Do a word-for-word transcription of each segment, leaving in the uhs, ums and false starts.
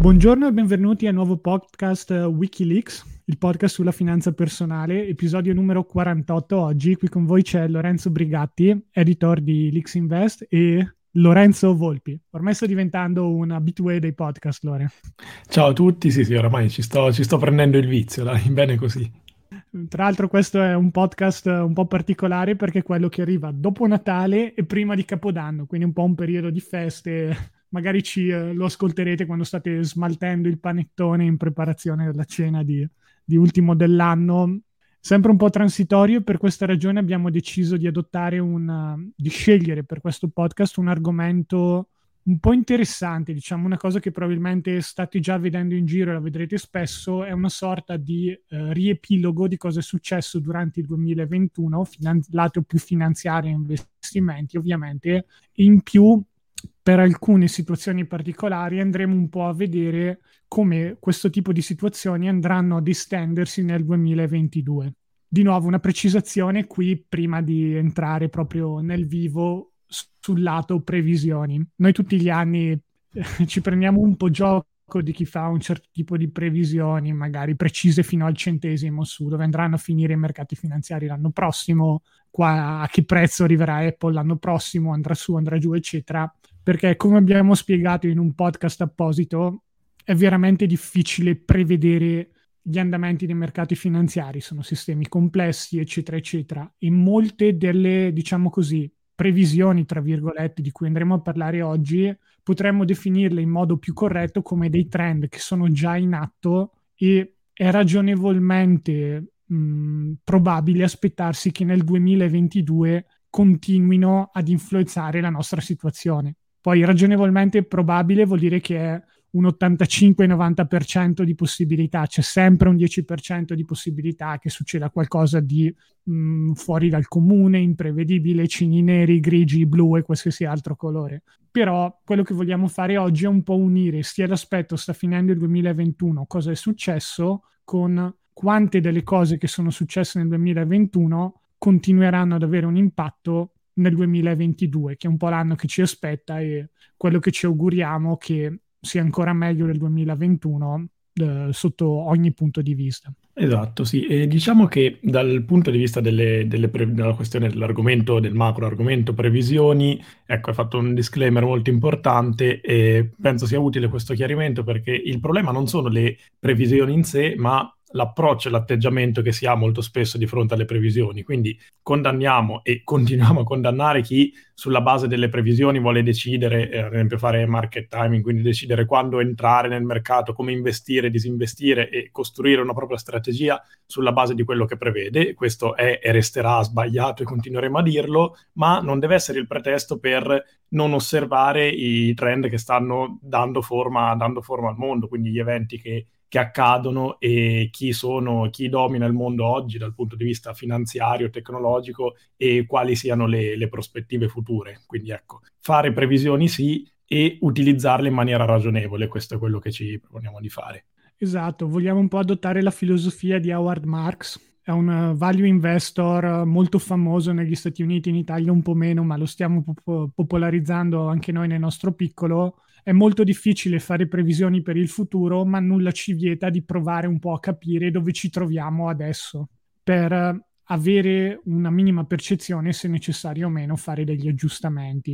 Buongiorno e benvenuti al nuovo podcast uh, Wikileaks, il podcast sulla finanza personale, episodio numero quarantotto oggi. Qui con voi c'è Lorenzo Brigatti, editor di Leaks Invest, e Lorenzo Volpi. Ormai sto diventando un abitué dei podcast, Lore. Ciao a tutti, sì sì, oramai ci sto, ci sto prendendo il vizio, dai, bene così. Tra l'altro questo è un podcast un po' particolare perché è quello che arriva dopo Natale e prima di Capodanno, quindi un po' un periodo di feste. Magari ci, eh, lo ascolterete quando state smaltendo il panettone in preparazione della cena di, di ultimo dell'anno. Sempre un po' transitorio, e per questa ragione abbiamo deciso di adottare una, di scegliere per questo podcast un argomento un po' interessante, diciamo una cosa che probabilmente state già vedendo in giro e la vedrete spesso. È una sorta di eh, riepilogo di cosa è successo durante il duemilaventuno, finan- lato più finanziario e investimenti ovviamente, e in più per alcune situazioni particolari andremo un po' a vedere come questo tipo di situazioni andranno ad estendersi nel duemilaventidue. Di nuovo una precisazione qui prima di entrare proprio nel vivo sul lato previsioni. Noi tutti gli anni eh, ci prendiamo un po' gioco di chi fa un certo tipo di previsioni, magari precise fino al centesimo su dove andranno a finire i mercati finanziari l'anno prossimo, qua, a che prezzo arriverà Apple l'anno prossimo, andrà su, andrà giù, eccetera. Perché, come abbiamo spiegato in un podcast apposito, è veramente difficile prevedere gli andamenti dei mercati finanziari. Sono sistemi complessi, eccetera, eccetera. E molte delle, diciamo così, previsioni, tra virgolette, di cui andremo a parlare oggi, potremmo definirle in modo più corretto come dei trend che sono già in atto, e è ragionevolmente mh, probabile aspettarsi che nel duemilaventidue continuino ad influenzare la nostra situazione. Poi ragionevolmente probabile vuol dire che è un ottantacinque novanta per cento di possibilità, c'è sempre un dieci per cento di possibilità che succeda qualcosa di mh, fuori dal comune, imprevedibile, cigni neri, grigi, blu e qualsiasi altro colore. Però quello che vogliamo fare oggi è un po' unire sia l'aspetto sta finendo il duemilaventuno, cosa è successo, con quante delle cose che sono successe nel duemilaventuno continueranno ad avere un impatto nel duemilaventidue, che è un po' l'anno che ci aspetta, e quello che ci auguriamo che sia ancora meglio del duemilaventuno eh, sotto ogni punto di vista. Esatto, sì, e diciamo che dal punto di vista delle, delle pre- della questione dell'argomento, del macro argomento previsioni, ecco, hai fatto un disclaimer molto importante e penso sia utile questo chiarimento perché il problema non sono le previsioni in sé, ma l'approccio e l'atteggiamento che si ha molto spesso di fronte alle previsioni. Quindi condanniamo e continuiamo a condannare chi sulla base delle previsioni vuole decidere, eh, ad esempio fare market timing, quindi decidere quando entrare nel mercato, come investire, disinvestire e costruire una propria strategia sulla base di quello che prevede. Questo è e resterà sbagliato e continueremo a dirlo, ma non deve essere il pretesto per non osservare i trend che stanno dando forma, dando forma al mondo, quindi gli eventi che che accadono e chi sono, chi domina il mondo oggi dal punto di vista finanziario, tecnologico e quali siano le, le prospettive future. Quindi ecco, fare previsioni sì e utilizzarle in maniera ragionevole, questo è quello che ci proponiamo di fare. Esatto, vogliamo un po' adottare la filosofia di Howard Marks. È un uh, value investor uh, molto famoso negli Stati Uniti, in Italia un po' meno, ma lo stiamo pop- popolarizzando anche noi nel nostro piccolo. È molto difficile fare previsioni per il futuro, ma nulla ci vieta di provare un po' a capire dove ci troviamo adesso, per uh, avere una minima percezione, se necessario o meno, fare degli aggiustamenti.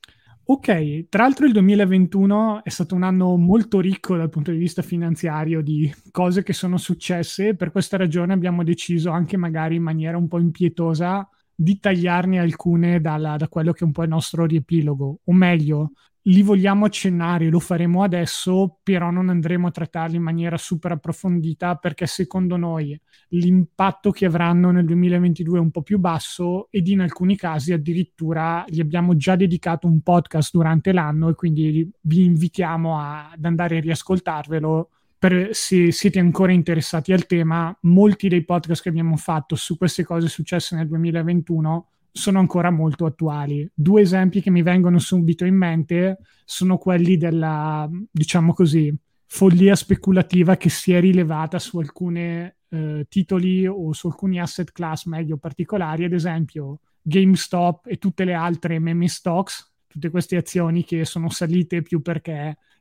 Ok, tra l'altro il duemilaventuno è stato un anno molto ricco dal punto di vista finanziario di cose che sono successe, e per questa ragione abbiamo deciso, anche magari in maniera un po' impietosa, di tagliarne alcune dalla- da quello che è un po' il nostro riepilogo, o meglio, li vogliamo accennare, lo faremo adesso, però non andremo a trattarli in maniera super approfondita perché secondo noi l'impatto che avranno nel duemilaventidue è un po' più basso, ed in alcuni casi addirittura gli abbiamo già dedicato un podcast durante l'anno, e quindi vi invitiamo a, ad andare a riascoltarvelo per, se siete ancora interessati al tema. Molti dei podcast che abbiamo fatto su queste cose successe nel duemilaventuno sono ancora molto attuali. Due esempi che mi vengono subito in mente sono quelli della, diciamo così, follia speculativa che si è rilevata su alcune eh, titoli o su alcuni asset class meglio particolari, ad esempio GameStop e tutte le altre meme stocks, tutte queste azioni che sono salite più perché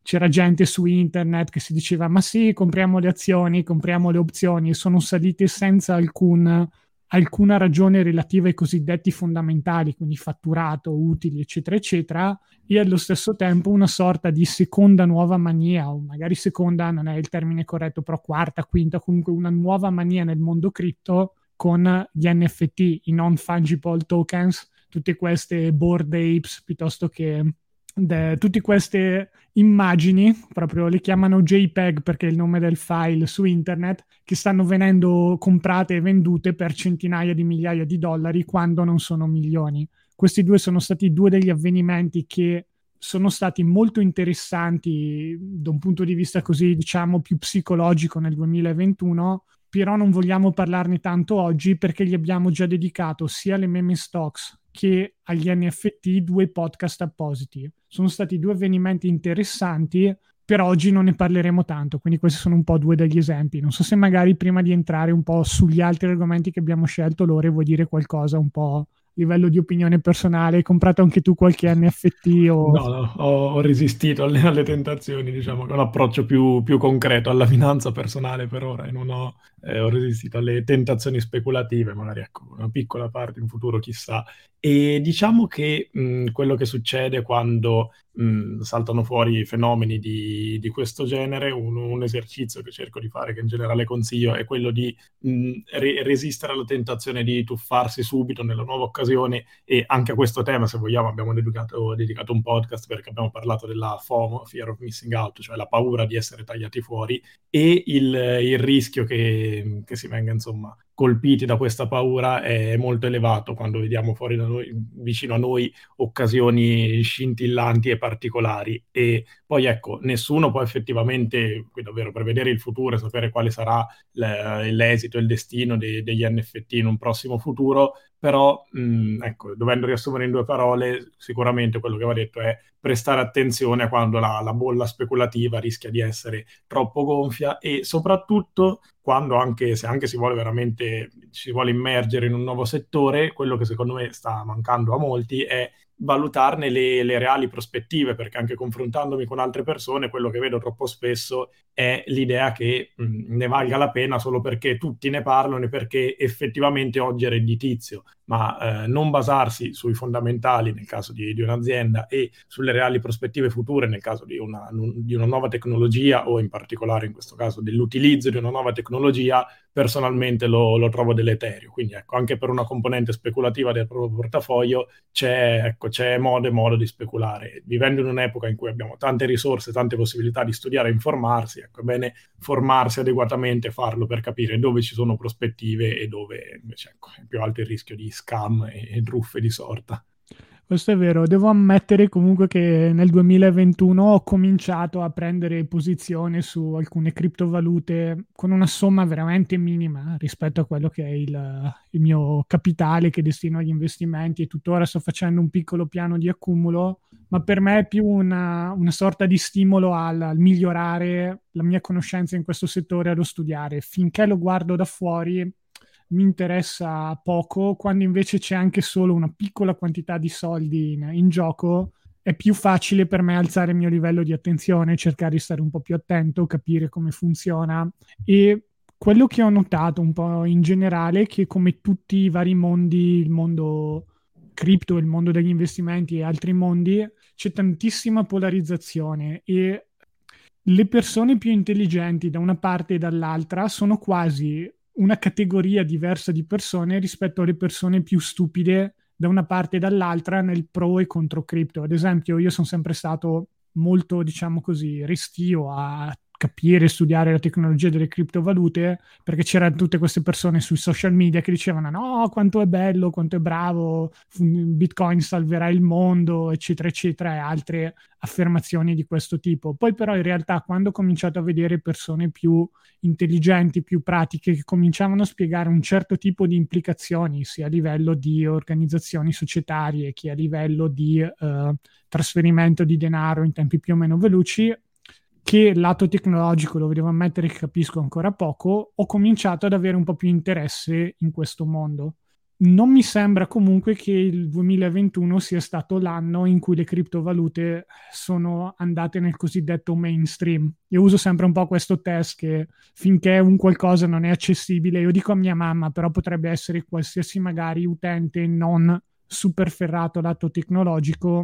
c'era gente su internet che si diceva ma sì, compriamo le azioni, compriamo le opzioni, e sono salite senza alcun, alcuna ragione relativa ai cosiddetti fondamentali, quindi fatturato, utili, eccetera, eccetera, e allo stesso tempo una sorta di seconda nuova mania, o magari seconda non è il termine corretto, però quarta, quinta, comunque una nuova mania nel mondo cripto con gli N F T, i non-fungible tokens, tutte queste bored apes, piuttosto che de, tutte queste immagini, proprio le chiamano JPEG perché è il nome del file su internet, che stanno venendo comprate e vendute per centinaia di migliaia di dollari quando non sono milioni. Questi due sono stati due degli avvenimenti che sono stati molto interessanti da un punto di vista così, diciamo, più psicologico nel duemilaventuno, però non vogliamo parlarne tanto oggi perché gli abbiamo già dedicato sia alle meme stocks che agli N F T due podcast appositi. Sono stati due avvenimenti interessanti, per oggi non ne parleremo tanto, quindi questi sono un po' due degli esempi. Non so se magari prima di entrare un po' sugli altri argomenti che abbiamo scelto, Lore, vuoi dire qualcosa un po' a livello di opinione personale? Hai comprato anche tu qualche N F T o... No, no, ho, ho resistito alle, alle tentazioni, diciamo, che è un approccio più, più concreto alla finanza personale per ora e non ho, eh, ho resistito alle tentazioni speculative, magari ecco, una piccola parte in futuro, chissà. E diciamo che mh, quello che succede quando mh, saltano fuori fenomeni di, di questo genere, un, un esercizio che cerco di fare, che in generale consiglio, è quello di mh, re- resistere alla tentazione di tuffarsi subito nella nuova occasione. E anche a questo tema, se vogliamo, abbiamo dedicato, dedicato un podcast perché abbiamo parlato della FOMO, Fear of Missing Out, cioè la paura di essere tagliati fuori, e il, il rischio che, che si venga, insomma, colpiti da questa paura è molto elevato quando vediamo fuori da noi, vicino a noi, occasioni scintillanti e particolari. E poi ecco, nessuno può effettivamente, qui davvero, prevedere il futuro e sapere quale sarà l- l'esito e il destino de- degli N F T in un prossimo futuro, però mh, ecco, dovendo riassumere in due parole, sicuramente quello che va detto è prestare attenzione a quando la, la bolla speculativa rischia di essere troppo gonfia, e soprattutto quando anche se anche si vuole veramente si vuole immergere in un nuovo settore, quello che secondo me sta mancando a molti è valutarne le, le reali prospettive, perché anche confrontandomi con altre persone quello che vedo troppo spesso è l'idea che mh, ne valga la pena solo perché tutti ne parlano e perché effettivamente oggi è redditizio, ma eh, non basarsi sui fondamentali nel caso di, di un'azienda e sulle reali prospettive future nel caso di una, di una nuova tecnologia, o in particolare in questo caso dell'utilizzo di una nuova tecnologia, personalmente lo, lo trovo deleterio. Quindi ecco, anche per una componente speculativa del proprio portafoglio c'è, ecco, c'è modo e modo di speculare. Vivendo in un'epoca in cui abbiamo tante risorse, tante possibilità di studiare e informarsi, ecco, è bene formarsi adeguatamente e farlo per capire dove ci sono prospettive e dove invece ecco, è più alto il rischio di scam e, e truffe di sorta. Questo è vero, devo ammettere comunque che nel duemilaventuno ho cominciato a prendere posizione su alcune criptovalute con una somma veramente minima rispetto a quello che è il, il mio capitale che destino agli investimenti, e tuttora sto facendo un piccolo piano di accumulo, ma per me è più una, una sorta di stimolo al, al migliorare la mia conoscenza in questo settore, allo studiare. Finché lo guardo da fuori mi interessa poco, quando invece c'è anche solo una piccola quantità di soldi in, in gioco, è più facile per me alzare il mio livello di attenzione, cercare di stare un po' più attento, capire come funziona. E quello che ho notato un po' in generale è che, come tutti i vari mondi, il mondo cripto, il mondo degli investimenti e altri mondi, c'è tantissima polarizzazione, e le persone più intelligenti da una parte e dall'altra sono quasi una categoria diversa di persone rispetto alle persone più stupide da una parte e dall'altra nel pro e contro cripto. Ad esempio, io sono sempre stato molto, diciamo così, restio a capire e studiare la tecnologia delle criptovalute, perché c'erano tutte queste persone sui social media che dicevano no, quanto è bello, quanto è bravo, Bitcoin salverà il mondo, eccetera, eccetera, e altre affermazioni di questo tipo. Poi però in realtà, quando ho cominciato a vedere persone più intelligenti, più pratiche, che cominciavano a spiegare un certo tipo di implicazioni, sia a livello di organizzazioni societarie che a livello di eh, trasferimento di denaro in tempi più o meno veloci, che lato tecnologico, lo devo ammettere che capisco ancora poco, ho cominciato ad avere un po' più interesse in questo mondo. non mi sembra comunque che il duemilaventuno sia stato l'anno in cui le criptovalute sono andate nel cosiddetto mainstream. Io uso sempre un po' questo test che finché un qualcosa non è accessibile, io dico a mia mamma, però potrebbe essere qualsiasi magari utente non super ferrato al lato tecnologico,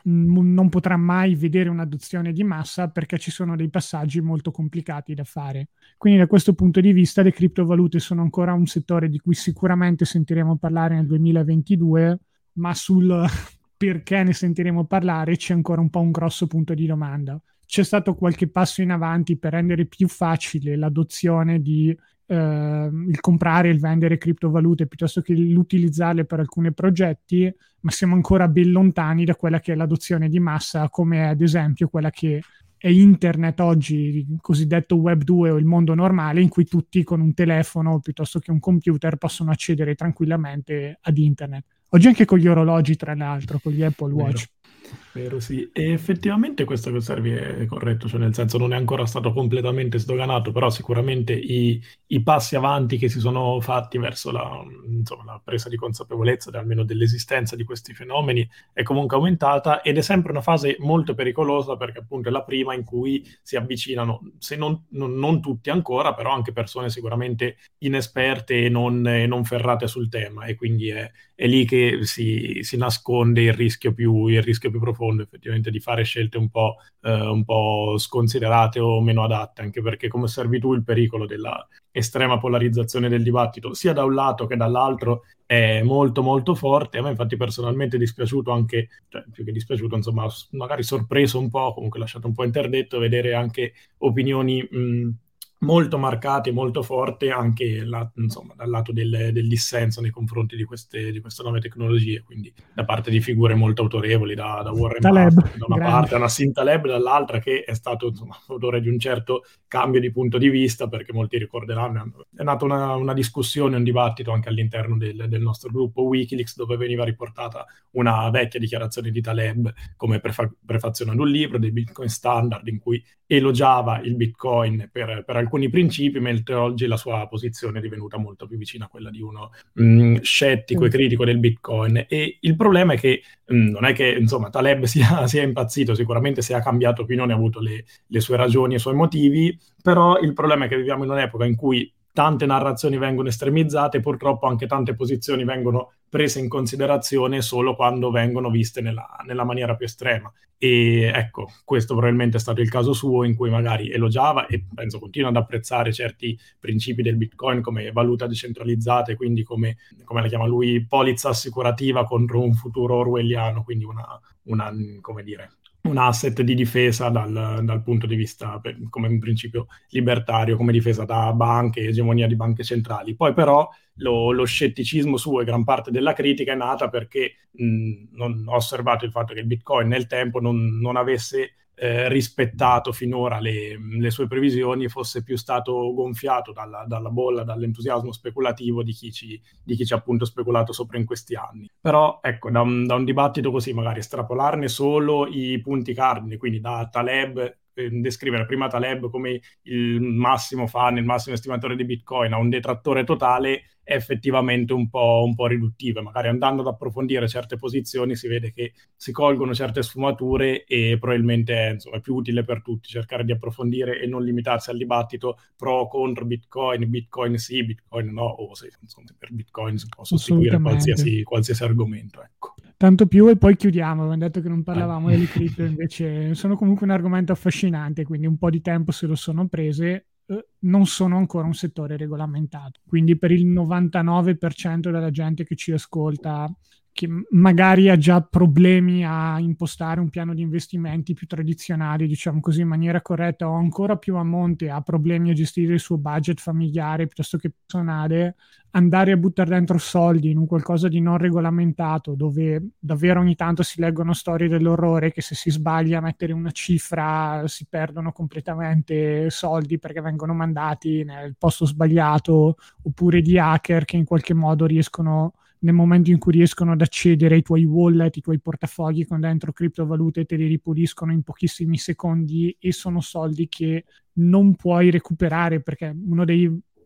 m- non potrà mai vedere un'adozione di massa perché ci sono dei passaggi molto complicati da fare. Quindi da questo punto di vista le criptovalute sono ancora un settore di cui sicuramente sentiremo parlare nel duemilaventidue, ma sul perché ne sentiremo parlare c'è ancora un po' un grosso punto di domanda. C'è stato qualche passo in avanti per rendere più facile l'adozione di eh, il comprare e il vendere criptovalute piuttosto che l'utilizzarle per alcuni progetti, ma siamo ancora ben lontani da quella che è l'adozione di massa, come è ad esempio quella che è internet oggi, il cosiddetto web due o il mondo normale, in cui tutti con un telefono piuttosto che un computer possono accedere tranquillamente ad internet. Oggi anche con gli orologi, tra l'altro, con gli Apple Vero. Watch. Vero, sì. E effettivamente questo che osservi è corretto, cioè nel senso non è ancora stato completamente sdoganato, però sicuramente i, i passi avanti che si sono fatti verso la, insomma, la presa di consapevolezza de- almeno dell'esistenza di questi fenomeni è comunque aumentata ed è sempre una fase molto pericolosa perché appunto è la prima in cui si avvicinano, se non, non- non tutti ancora, però anche persone sicuramente inesperte e non, e non ferrate sul tema e quindi è, è lì che si, si nasconde il rischio più, il rischio più profondo effettivamente di fare scelte un po', eh, un po' sconsiderate o meno adatte, anche perché come osservi tu il pericolo della estrema polarizzazione del dibattito, sia da un lato che dall'altro, è molto molto forte. A me infatti personalmente è dispiaciuto anche, cioè più che dispiaciuto, insomma, magari sorpreso un po', comunque lasciato un po' interdetto, vedere anche opinioni mh, molto marcate, molto forti anche la- insomma, dal lato del, del dissenso nei confronti di queste, di queste nuove tecnologie, quindi da parte di figure molto autorevoli, da, da Warren Taleb, Buffett da una grande. parte, a Nassim Taleb dall'altra, che è stato insomma, autore di un certo cambio di punto di vista, perché molti ricorderanno, è nata una, una discussione, un dibattito anche all'interno del, del nostro gruppo Wikileaks, dove veniva riportata una vecchia dichiarazione di Taleb come prefa- prefazione ad un libro dei Bitcoin Standard, in cui elogiava il Bitcoin per, per alcuni principi, mentre oggi la sua posizione è divenuta molto più vicina a quella di uno mh, scettico e Sì. critico del Bitcoin. E il problema è che mh, non è che insomma Taleb sia, sia impazzito, sicuramente se ha cambiato opinione ha avuto le, le sue ragioni e i suoi motivi, però il problema è che viviamo in un'epoca in cui tante narrazioni vengono estremizzate e purtroppo anche tante posizioni vengono prese in considerazione solo quando vengono viste nella, nella maniera più estrema. E ecco, questo probabilmente è stato il caso suo in cui magari elogiava e penso continua ad apprezzare certi principi del Bitcoin come valuta decentralizzata e quindi come, come la chiama lui, polizza assicurativa contro un futuro orwelliano, quindi una, una come dire, un asset di difesa dal, dal punto di vista per, come un principio libertario, come difesa da banche, egemonia di banche centrali. Poi però lo, lo scetticismo suo e gran parte della critica è nata perché mh, non ho osservato il fatto che il Bitcoin nel tempo non, non avesse eh, rispettato finora le, le sue previsioni e fosse più stato gonfiato dalla, dalla bolla, dall'entusiasmo speculativo di chi, ci, di chi ci ha appunto speculato sopra in questi anni. Però ecco, da un, da un dibattito così magari estrapolarne solo i punti cardine, quindi da Taleb, eh, descrivere prima Taleb come il massimo fan, il massimo estimatore di Bitcoin, a un detrattore totale, è effettivamente un po', un po' riduttivo. Magari andando ad approfondire certe posizioni si vede che si colgono certe sfumature e probabilmente insomma, è più utile per tutti cercare di approfondire e non limitarsi al dibattito pro o contro Bitcoin, Bitcoin sì, Bitcoin no, o se insomma, per Bitcoin si può sostituire Assolutamente. qualsiasi, qualsiasi argomento. Ecco. Tanto più e poi chiudiamo. Abbiamo detto che non Vai. parlavamo delle cripto, invece sono comunque un argomento affascinante, quindi un po' di tempo se lo sono prese. Eh, non sono ancora un settore regolamentato, quindi per il novantanove per cento della gente che ci ascolta, che magari ha già problemi a impostare un piano di investimenti più tradizionali, diciamo così, in maniera corretta, o ancora più a monte ha problemi a gestire il suo budget familiare piuttosto che personale, andare a buttare dentro soldi in un qualcosa di non regolamentato, dove davvero ogni tanto si leggono storie dell'orrore che se si sbaglia a mettere una cifra si perdono completamente soldi perché vengono mandati nel posto sbagliato, oppure di hacker che in qualche modo riescono, nel momento in cui riescono ad accedere ai tuoi wallet, i tuoi portafogli con dentro criptovalute, te li ripuliscono in pochissimi secondi e sono soldi che non puoi recuperare, perché uno dei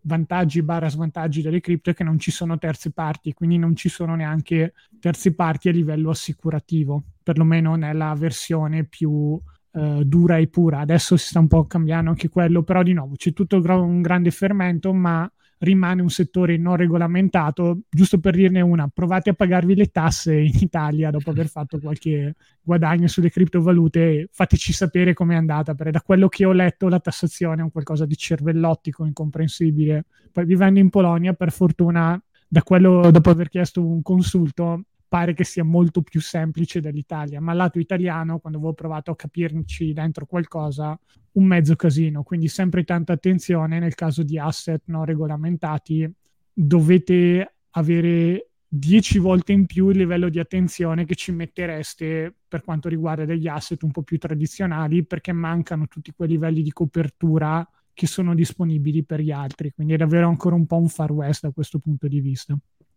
vantaggi barra svantaggi delle cripto è che non ci sono terze parti, quindi non ci sono neanche terze parti a livello assicurativo, perlomeno nella versione più Uh, dura e pura. Adesso si sta un po' cambiando anche quello, però di nuovo c'è tutto un grande fermento, ma rimane un settore non regolamentato. Giusto per dirne una, provate a pagarvi le tasse in Italia dopo aver fatto qualche guadagno sulle criptovalute e fateci sapere com'è andata, perché da quello che ho letto la tassazione è un qualcosa di cervellottico, incomprensibile. Poi vivendo in Polonia, per fortuna, da quello, dopo aver chiesto un consulto, pare che sia molto più semplice dell'Italia, ma al lato italiano, quando avevo provato a capirci dentro qualcosa, un mezzo casino, quindi sempre tanta attenzione nel caso di asset non regolamentati, dovete avere dieci volte in più il livello di attenzione che ci mettereste per quanto riguarda degli asset un po' più tradizionali, perché mancano tutti quei livelli di copertura che sono disponibili per gli altri, quindi è davvero ancora un po' un far west da questo punto di vista.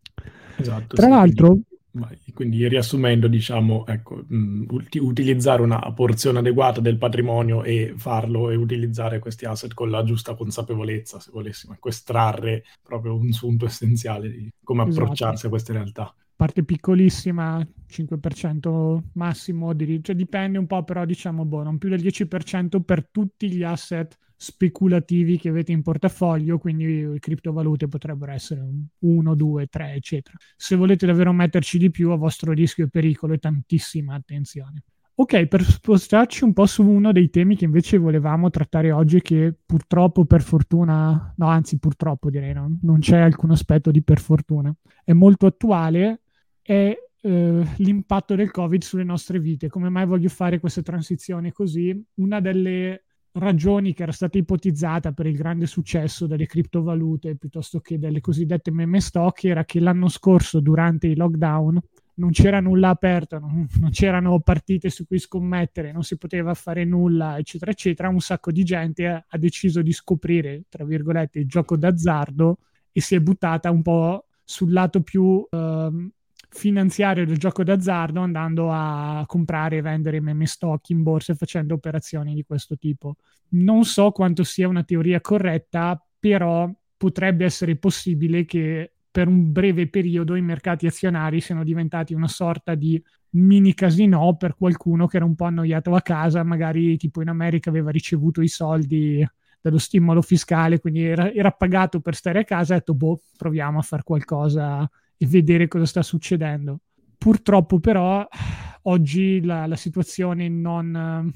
Esatto, Tra sì, l'altro... Quindi... Quindi riassumendo, diciamo, ecco, mh, ut- utilizzare una porzione adeguata del patrimonio e farlo e utilizzare questi asset con la giusta consapevolezza, se volessimo ecco, estrarre proprio un sunto essenziale di come approcciarsi esatto. a queste realtà. Parte piccolissima, cinque per cento massimo, di, cioè dipende un po', però diciamo boh, non più del dieci per cento per tutti gli asset speculativi che avete in portafoglio, quindi le criptovalute potrebbero essere uno, due, tre, eccetera. Se volete davvero metterci di più, a vostro rischio e pericolo, e tantissima attenzione. Ok, per spostarci un po' su uno dei temi che invece volevamo trattare oggi, che purtroppo, per fortuna, no, anzi purtroppo direi, no, non c'è alcun aspetto di per fortuna, è molto attuale, è eh, l'impatto del Covid sulle nostre vite. Come mai voglio fare questa transizione così? Una delle ragioni che era stata ipotizzata per il grande successo delle criptovalute piuttosto che delle cosiddette meme stock era che l'anno scorso, durante i lockdown, non c'era nulla aperto, non, non c'erano partite su cui scommettere, non si poteva fare nulla, eccetera, eccetera. Un sacco di gente ha, ha deciso di scoprire, tra virgolette, il gioco d'azzardo e si è buttata un po' sul lato più eh, finanziario del gioco d'azzardo, andando a comprare e vendere meme stock in borsa e facendo operazioni di questo tipo. Non so quanto sia una teoria corretta, però potrebbe essere possibile che per un breve periodo i mercati azionari siano diventati una sorta di mini casino per qualcuno che era un po' annoiato a casa, magari tipo in America aveva ricevuto i soldi dallo stimolo fiscale, quindi era, era pagato per stare a casa e ha detto boh, proviamo a fare qualcosa e vedere cosa sta succedendo. Purtroppo però oggi la, la situazione non...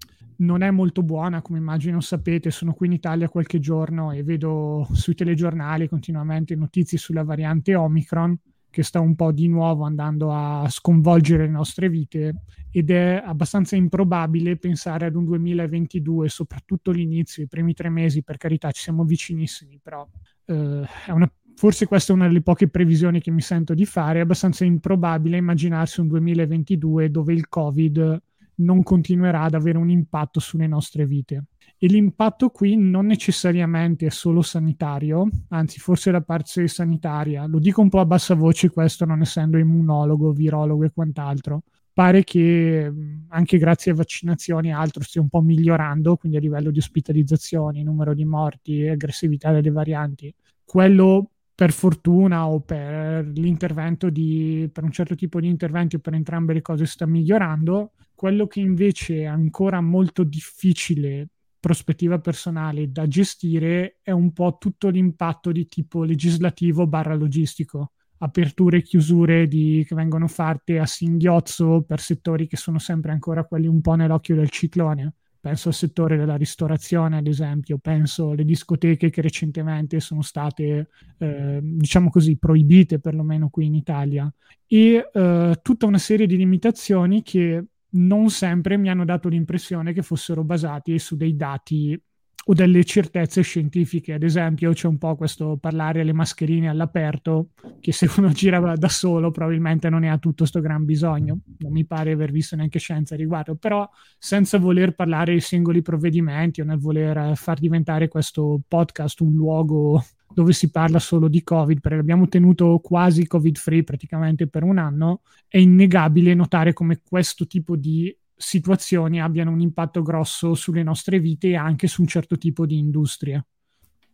non è molto buona, come immagino sapete. Sono qui in Italia qualche giorno e vedo sui telegiornali continuamente notizie sulla variante Omicron, che sta un po' di nuovo andando a sconvolgere le nostre vite, ed è abbastanza improbabile pensare ad un duemilaventidue, soprattutto l'inizio, i primi tre mesi, per carità ci siamo vicinissimi, però eh, è una, forse questa è una delle poche previsioni che mi sento di fare. È abbastanza improbabile immaginarsi un duemilaventidue dove il Covid non continuerà ad avere un impatto sulle nostre vite. E l'impatto qui non necessariamente è solo sanitario, anzi forse la parte sanitaria, lo dico un po' a bassa voce questo, non essendo immunologo, virologo e quant'altro, pare che anche grazie a vaccinazioni e altro stia un po' migliorando, quindi a livello di ospitalizzazioni, numero di morti, aggressività delle varianti. Quello per fortuna o per l'intervento di, per un certo tipo di interventi o per entrambe le cose sta migliorando. Quello che invece è ancora molto difficile, prospettiva personale, da gestire è un po' tutto l'impatto di tipo legislativo barra logistico. Aperture e chiusure di, che vengono fatte a singhiozzo per settori che sono sempre ancora quelli un po' nell'occhio del ciclone. Penso al settore della ristorazione, ad esempio, penso alle discoteche che recentemente sono state, eh, diciamo così, proibite, perlomeno qui in Italia, e eh, tutta una serie di limitazioni che non sempre mi hanno dato l'impressione che fossero basati su dei dati o delle certezze scientifiche. Ad esempio c'è un po' questo parlare alle mascherine all'aperto, che se uno gira da solo probabilmente non ne ha tutto sto gran bisogno, non mi pare aver visto neanche scienza a riguardo, però senza voler parlare di singoli provvedimenti o nel voler far diventare questo podcast un luogo dove si parla solo di Covid, perché l'abbiamo tenuto quasi Covid free praticamente per un anno, è innegabile notare come questo tipo di situazioni abbiano un impatto grosso sulle nostre vite e anche su un certo tipo di industrie.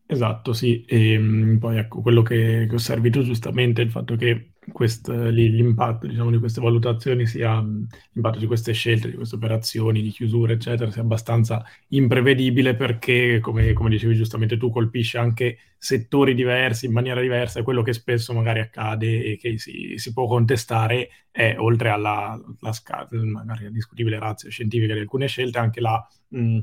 Esatto, sì. E mh, poi ecco, quello che, che osservi tu giustamente, il fatto che quest- lì- l'impatto, diciamo, di queste valutazioni sia, mh, l'impatto di queste scelte, di queste operazioni, di chiusure, eccetera, sia abbastanza imprevedibile perché, come, come dicevi giustamente tu, colpisce anche settori diversi in maniera diversa e quello che spesso magari accade e che si, si può contestare è, oltre alla, la sca- magari discutibile razza scientifica di alcune scelte, anche la... mh,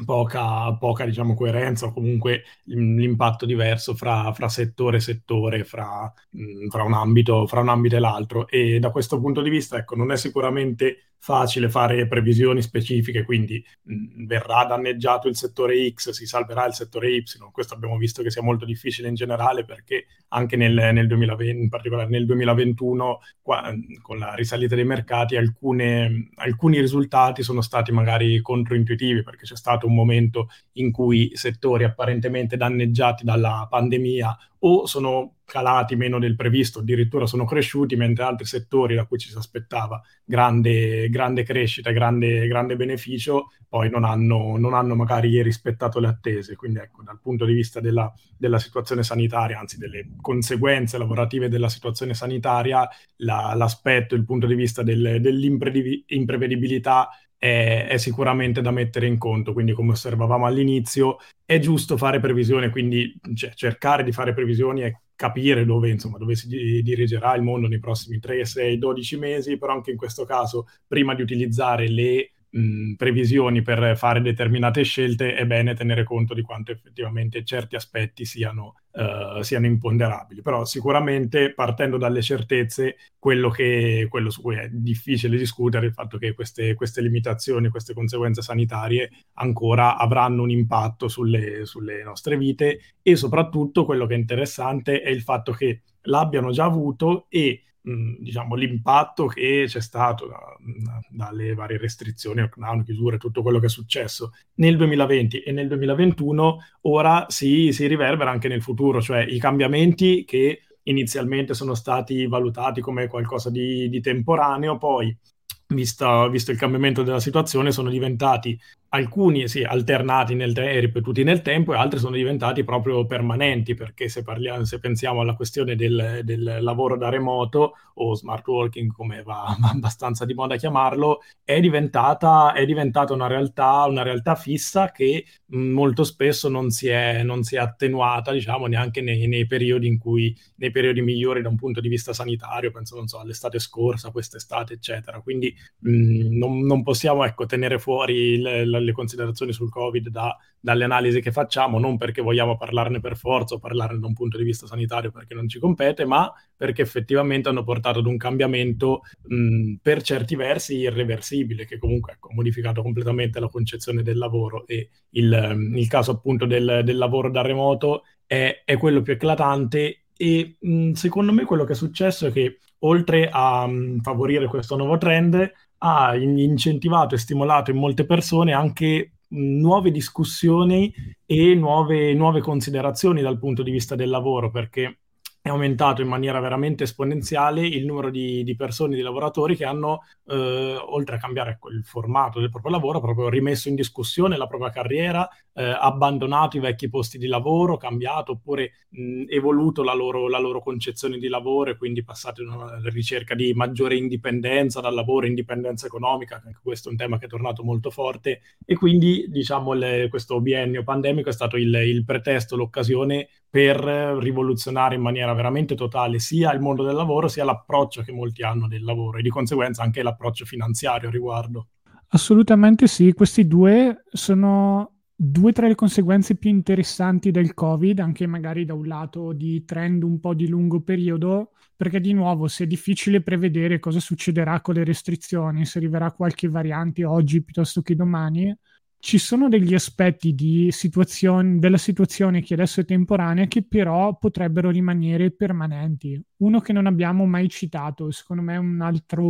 Poca, poca, diciamo, coerenza o comunque l'impatto diverso fra, fra settore e settore, fra, mh, fra un ambito, fra un ambito e l'altro. E da questo punto di vista, ecco, non è sicuramente facile fare previsioni specifiche, quindi mh, verrà danneggiato il settore X, si salverà il settore Y. Questo abbiamo visto che sia molto difficile in generale perché anche nel, nel duemilaventi, in particolare nel duemilaventuno, qua, con la risalita dei mercati, alcune, alcuni risultati sono stati magari controintuitivi perché c'è stato un momento in cui settori apparentemente danneggiati dalla pandemia o sono calati meno del previsto, addirittura sono cresciuti, mentre altri settori da cui ci si aspettava grande, grande crescita, grande, grande beneficio, poi non hanno, non hanno magari rispettato le attese. Quindi ecco, dal punto di vista della, della situazione sanitaria, anzi delle conseguenze lavorative della situazione sanitaria, la, l'aspetto, il punto di vista del, dell'imprevedibilità è, è sicuramente da mettere in conto. Quindi, come osservavamo all'inizio, è giusto fare previsione, quindi cioè, cercare di fare previsioni e capire dove, insomma, dove si di- dirigerà il mondo nei prossimi tre, sei, dodici mesi, però anche in questo caso, prima di utilizzare le mh, previsioni per fare determinate scelte, è bene tenere conto di quanto effettivamente certi aspetti siano, eh, siano imponderabili. Però sicuramente partendo dalle certezze, quello, che, quello su cui è difficile discutere è il fatto che queste, queste limitazioni, queste conseguenze sanitarie ancora avranno un impatto sulle, sulle nostre vite e soprattutto quello che è interessante è il fatto che l'abbiano già avuto e mh, diciamo l'impatto che c'è stato da- da- dalle varie restrizioni, lockdown, chiusure, tutto quello che è successo nel duemilaventi e nel duemilaventuno ora si, si riverbera anche nel futuro, cioè i cambiamenti che inizialmente sono stati valutati come qualcosa di, di temporaneo, poi vista- visto il cambiamento della situazione, sono diventati alcuni sì, alternati nel te- e ripetuti nel tempo e altri sono diventati proprio permanenti, perché se parliamo, se pensiamo alla questione del, del lavoro da remoto o smart working, come va, va abbastanza di moda chiamarlo, è diventata, è diventata una realtà, una realtà fissa che mh, molto spesso non si è, non si è attenuata, diciamo, neanche nei, nei periodi in cui, nei periodi migliori da un punto di vista sanitario, penso, non so, all'estate scorsa, quest'estate, eccetera. Quindi mh, non, non possiamo, ecco, tenere fuori le, le- le considerazioni sul Covid da- dalle analisi che facciamo, non perché vogliamo parlarne per forza o parlarne da un punto di vista sanitario perché non ci compete, ma perché effettivamente hanno portato ad un cambiamento mh, per certi versi irreversibile, che comunque ecco, ha modificato completamente la concezione del lavoro e il, ehm, il caso appunto del, del lavoro da remoto è, è quello più eclatante e mh, secondo me quello che è successo è che oltre a mh, favorire questo nuovo trend, ha in- incentivato e stimolato in molte persone anche mh, nuove discussioni e nuove, nuove considerazioni dal punto di vista del lavoro, perché è aumentato in maniera veramente esponenziale il numero di, di persone, di lavoratori che hanno, eh, oltre a cambiare ecco, il formato del proprio lavoro, proprio rimesso in discussione la propria carriera, eh, abbandonato i vecchi posti di lavoro, cambiato oppure mh, evoluto la loro, la loro concezione di lavoro e quindi passati a una ricerca di maggiore indipendenza dal lavoro, indipendenza economica, anche questo è un tema che è tornato molto forte e quindi diciamo il- questo biennio pandemico è stato il, il pretesto, l'occasione per rivoluzionare in maniera veramente totale sia il mondo del lavoro sia l'approccio che molti hanno del lavoro e di conseguenza anche l'approccio finanziario a riguardo. Assolutamente sì, questi due sono due tra le conseguenze più interessanti del Covid, anche magari da un lato di trend un po' di lungo periodo, perché di nuovo se è difficile prevedere cosa succederà con le restrizioni, se arriverà qualche variante oggi piuttosto che domani, ci sono degli aspetti di situazione, della situazione che adesso è temporanea che però potrebbero rimanere permanenti. Uno che non abbiamo mai citato, secondo me è un altro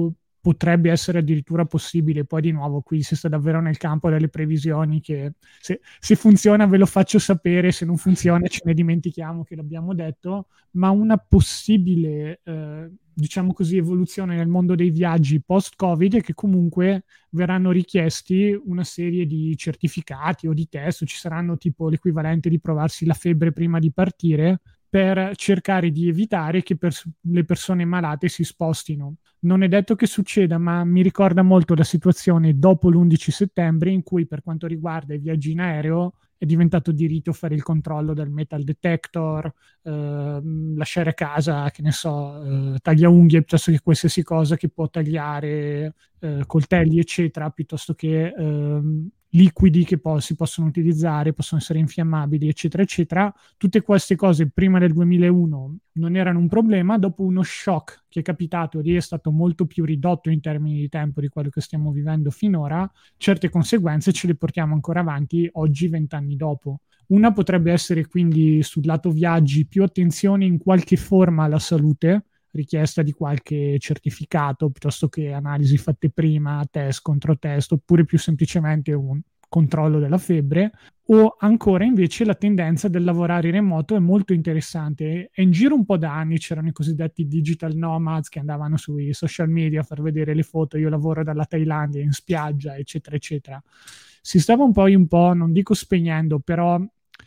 potrebbe essere addirittura possibile. Poi di nuovo qui si sta davvero nel campo delle previsioni, che se, se funziona ve lo faccio sapere, se non funziona ce ne dimentichiamo che l'abbiamo detto, ma una possibile eh, diciamo così evoluzione nel mondo dei viaggi post-Covid è che comunque verranno richiesti una serie di certificati o di test, o ci saranno tipo l'equivalente di provarsi la febbre prima di partire, per cercare di evitare che pers- le persone malate si spostino. Non è detto che succeda, ma mi ricorda molto la situazione dopo l'undici settembre, in cui per quanto riguarda i viaggi in aereo è diventato di rito fare il controllo del metal detector, eh, lasciare a casa, che ne so, eh, tagliaunghie piuttosto che qualsiasi cosa che può tagliare, eh, coltelli eccetera, piuttosto che eh, liquidi che poi si possono utilizzare, possono essere infiammabili eccetera eccetera. Tutte queste cose prima del duemilauno non erano un problema. Dopo uno shock che è capitato, lì è stato molto più ridotto in termini di tempo di quello che stiamo vivendo finora, certe conseguenze ce le portiamo ancora avanti oggi, vent'anni dopo. Una potrebbe essere quindi sul lato viaggi più attenzione in qualche forma alla salute, richiesta di qualche certificato piuttosto che analisi fatte prima, test, controtest, oppure più semplicemente un controllo della febbre. O ancora invece la tendenza del lavorare remoto è molto interessante. È in giro un po' da anni, c'erano i cosiddetti digital nomads che andavano sui social media a far vedere le foto, io lavoro dalla Thailandia in spiaggia eccetera eccetera. Si stava un po', un po', non dico spegnendo, però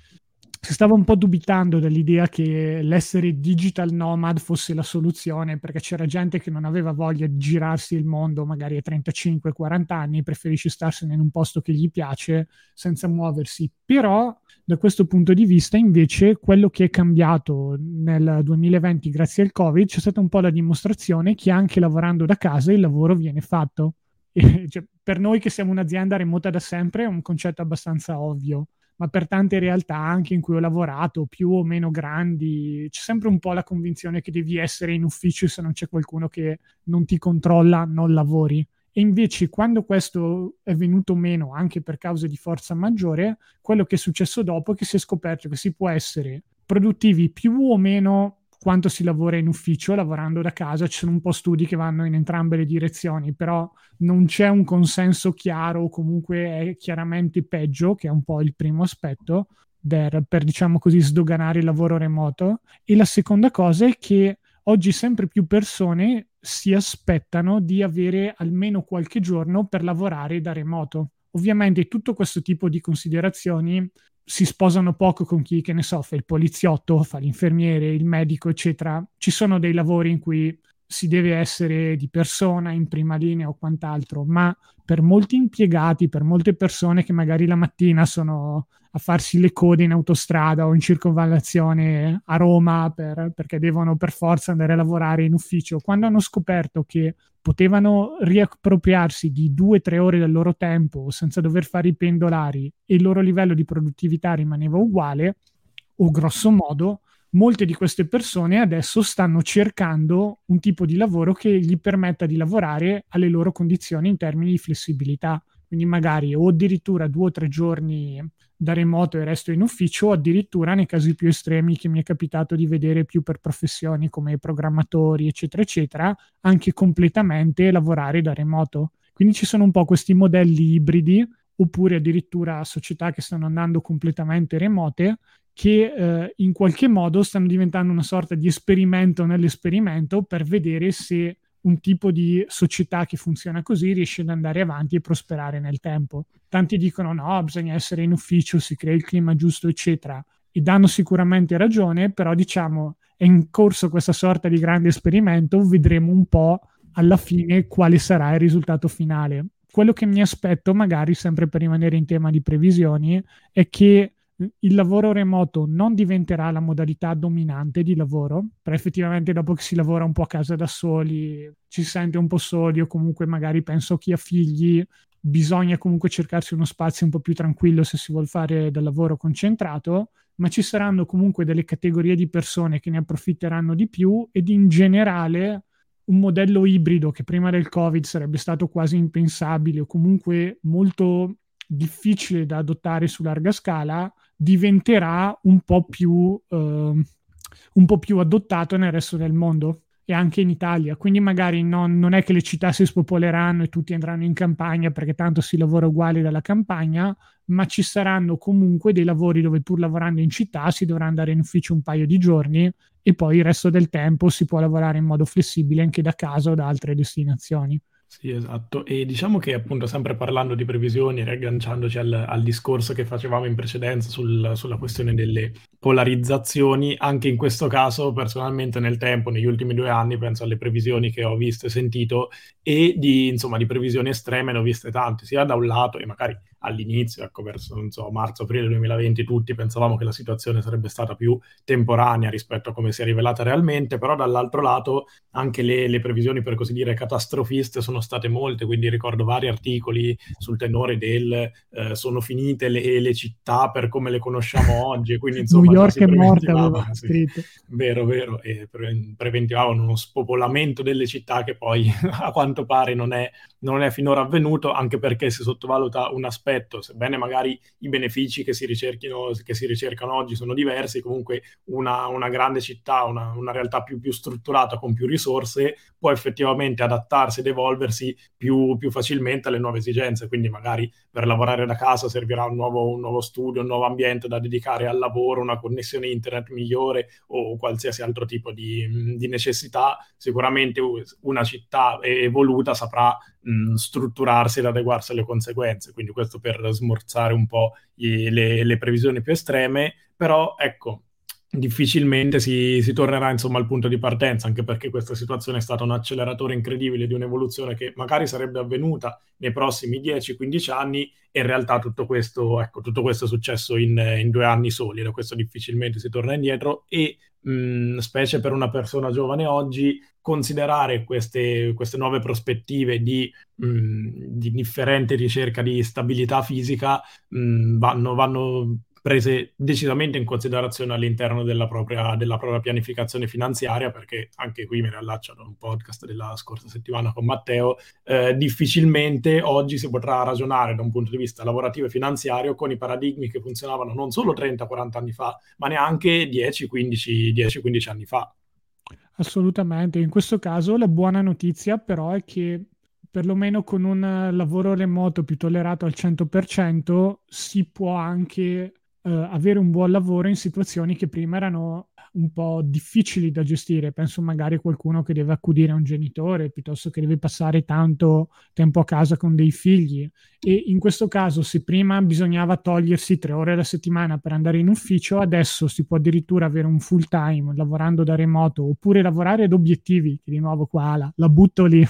si stava un po' dubitando dell'idea che l'essere digital nomad fosse la soluzione, perché c'era gente che non aveva voglia di girarsi il mondo magari a trentacinque quaranta anni, preferisce starsene in un posto che gli piace senza muoversi. Però da questo punto di vista invece quello che è cambiato nel duemilaventi grazie al Covid, c'è stata un po' la dimostrazione che anche lavorando da casa il lavoro viene fatto. E, cioè, per noi che siamo un'azienda remota da sempre è un concetto abbastanza ovvio, ma per tante realtà anche in cui ho lavorato, più o meno grandi, c'è sempre un po' la convinzione che devi essere in ufficio e se non c'è qualcuno che non ti controlla non lavori. E invece quando questo è venuto meno anche per cause di forza maggiore, quello che è successo dopo è che si è scoperto che si può essere produttivi più o meno quanto si lavora in ufficio lavorando da casa. Ci sono un po' studi che vanno in entrambe le direzioni, però non c'è un consenso chiaro, o comunque è chiaramente peggio, che è un po' il primo aspetto per, per diciamo così sdoganare il lavoro remoto. E la seconda cosa è che oggi sempre più persone si aspettano di avere almeno qualche giorno per lavorare da remoto. Ovviamente tutto questo tipo di considerazioni si sposano poco con chi, che ne so, fa il poliziotto, fa l'infermiere, il medico, eccetera. Ci sono dei lavori in cui si deve essere di persona in prima linea o quant'altro, ma per molti impiegati, per molte persone che magari la mattina sono a farsi le code in autostrada o in circonvallazione a Roma per, perché devono per forza andare a lavorare in ufficio, quando hanno scoperto che potevano riappropriarsi di due o tre ore del loro tempo senza dover fare i pendolari e il loro livello di produttività rimaneva uguale, o grosso modo, molte di queste persone adesso stanno cercando un tipo di lavoro che gli permetta di lavorare alle loro condizioni in termini di flessibilità. Quindi magari o addirittura due o tre giorni da remoto e il resto in ufficio, o addirittura nei casi più estremi che mi è capitato di vedere più per professioni come programmatori eccetera eccetera, anche completamente lavorare da remoto. Quindi ci sono un po' questi modelli ibridi, oppure addirittura società che stanno andando completamente remote, che eh, in qualche modo stanno diventando una sorta di esperimento nell'esperimento per vedere se un tipo di società che funziona così riesce ad andare avanti e prosperare nel tempo. Tanti dicono no, bisogna essere in ufficio, si crea il clima giusto eccetera, e danno sicuramente ragione, però diciamo è in corso questa sorta di grande esperimento, vedremo un po' alla fine quale sarà il risultato finale. Quello che mi aspetto, magari sempre per rimanere in tema di previsioni, è che il lavoro remoto non diventerà la modalità dominante di lavoro, però effettivamente dopo che si lavora un po' a casa da soli, ci si sente un po' soli, o comunque magari penso chi ha figli, bisogna comunque cercarsi uno spazio un po' più tranquillo se si vuol fare del lavoro concentrato, ma ci saranno comunque delle categorie di persone che ne approfitteranno di più, ed in generale un modello ibrido che prima del Covid sarebbe stato quasi impensabile o comunque molto difficile da adottare su larga scala, diventerà un po' più eh, un po' più adottato nel resto del mondo. e anche in Italia, quindi magari non, non è che le città si spopoleranno e tutti andranno in campagna perché tanto si lavora uguale dalla campagna, ma ci saranno comunque dei lavori dove pur lavorando in città si dovrà andare in ufficio un paio di giorni e poi il resto del tempo si può lavorare in modo flessibile anche da casa o da altre destinazioni. Sì, esatto. E diciamo che appunto sempre parlando di previsioni, riagganciandoci al, al discorso che facevamo in precedenza sul- sulla questione delle polarizzazioni, anche in questo caso personalmente nel tempo, negli ultimi due anni, penso alle previsioni che ho visto e sentito e di, insomma, di previsioni estreme ne ho viste tante, sia da un lato e magari all'inizio, ecco, verso, non so, marzo-aprile duemilaventi, tutti pensavamo che la situazione sarebbe stata più temporanea rispetto a come si è rivelata realmente, però dall'altro lato anche le, le previsioni, per così dire, catastrofiste sono state molte, quindi ricordo vari articoli sul tenore del eh, sono finite le, le città per come le conosciamo oggi, e quindi New insomma già York si è morta, aveva preventivava, sì, scritto. vero, vero, e pre- preventivavano uno spopolamento delle città che poi a quanto pare non è, non è finora avvenuto, anche perché si sottovaluta un aspetto, sebbene magari i benefici che si ricerchino, che si ricercano oggi sono diversi, comunque una, una grande città, una, una realtà più, più strutturata, con più risorse, può effettivamente adattarsi ed evolversi più, più facilmente alle nuove esigenze, quindi magari per lavorare da casa servirà un nuovo, un nuovo studio, un nuovo ambiente da dedicare al lavoro, una connessione internet migliore o qualsiasi altro tipo di, di necessità. Sicuramente una città evoluta saprà mh, strutturarsi ed adeguarsi alle conseguenze, quindi questo per smorzare un po' i, le, le previsioni più estreme, però ecco, difficilmente si, si tornerà insomma al punto di partenza, anche perché questa situazione è stata un acceleratore incredibile di un'evoluzione che magari sarebbe avvenuta nei prossimi dieci quindici anni, e in realtà tutto questo, ecco, tutto questo è successo in, in due anni soli, da questo difficilmente si torna indietro e mh, specie per una persona giovane oggi, considerare queste, queste nuove prospettive di, mh, di differente ricerca di stabilità fisica mh, vanno, vanno prese decisamente in considerazione all'interno della propria, della propria pianificazione finanziaria, perché anche qui mi riallaccio a un podcast della scorsa settimana con Matteo, eh, difficilmente oggi si potrà ragionare da un punto di vista lavorativo e finanziario con i paradigmi che funzionavano non solo trenta quaranta anni fa, ma neanche dieci quindici anni fa. Assolutamente. In questo caso la buona notizia però è che perlomeno con un lavoro remoto più tollerato al cento per cento si può anche eh, avere un buon lavoro in situazioni che prima erano un po' difficili da gestire. Penso magari a qualcuno che deve accudire a un genitore piuttosto che deve passare tanto tempo a casa con dei figli. E in questo caso, se prima bisognava togliersi tre ore alla settimana per andare in ufficio, adesso si può addirittura avere un full time lavorando da remoto, oppure lavorare ad obiettivi, che di nuovo qua la, la butto lì,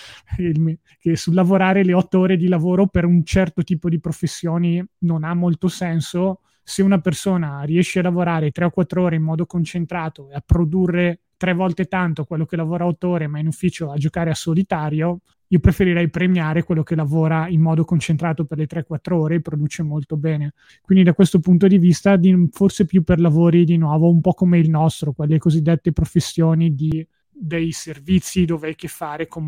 il, che sul lavorare le otto ore di lavoro per un certo tipo di professioni non ha molto senso. Se una persona riesce a lavorare tre o quattro ore in modo concentrato e a produrre tre volte tanto quello che lavora otto ore ma in ufficio a giocare a solitario, io preferirei premiare quello che lavora in modo concentrato per le tre quattro ore e produce molto bene. Quindi da questo punto di vista, di, forse più per lavori di nuovo un po' come il nostro, quelle cosiddette professioni di dei servizi dove hai a che fare con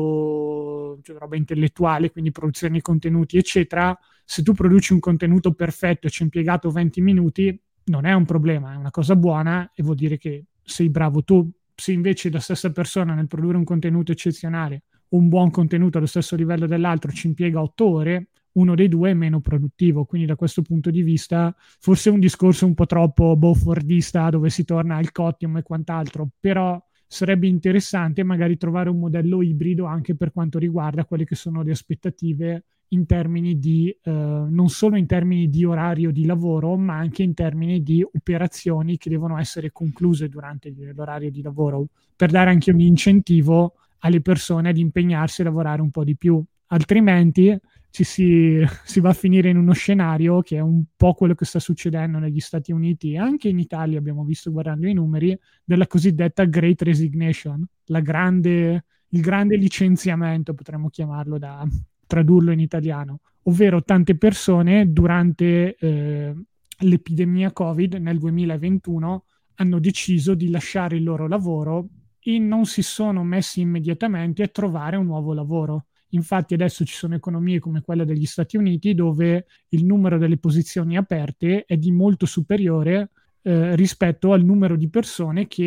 molto cioè, roba intellettuale, quindi produzione di contenuti, eccetera. Se tu produci un contenuto perfetto e ci hai impiegato venti minuti, non è un problema, è una cosa buona e vuol dire che sei bravo tu. Se invece la stessa persona nel produrre un contenuto eccezionale o un buon contenuto allo stesso livello dell'altro ci impiega otto ore, uno dei due è meno produttivo. Quindi da questo punto di vista forse è un discorso un po' troppo boh, fordista dove si torna al cottimo e quant'altro, però sarebbe interessante magari trovare un modello ibrido anche per quanto riguarda quelle che sono le aspettative in termini di, eh, non solo in termini di orario di lavoro, ma anche in termini di operazioni che devono essere concluse durante l'orario di lavoro, per dare anche un incentivo alle persone ad impegnarsi a lavorare un po' di più. Altrimenti ci si, si va a finire in uno scenario che è un po' quello che sta succedendo negli Stati Uniti e anche in Italia, abbiamo visto guardando i numeri, della cosiddetta Great Resignation, la grande, il grande licenziamento, potremmo chiamarlo, da tradurlo in italiano, ovvero tante persone durante eh, l'epidemia Covid nel duemilaventuno hanno deciso di lasciare il loro lavoro e non si sono messi immediatamente a trovare un nuovo lavoro. Infatti adesso ci sono economie come quella degli Stati Uniti dove il numero delle posizioni aperte è di molto superiore eh, rispetto al numero di persone che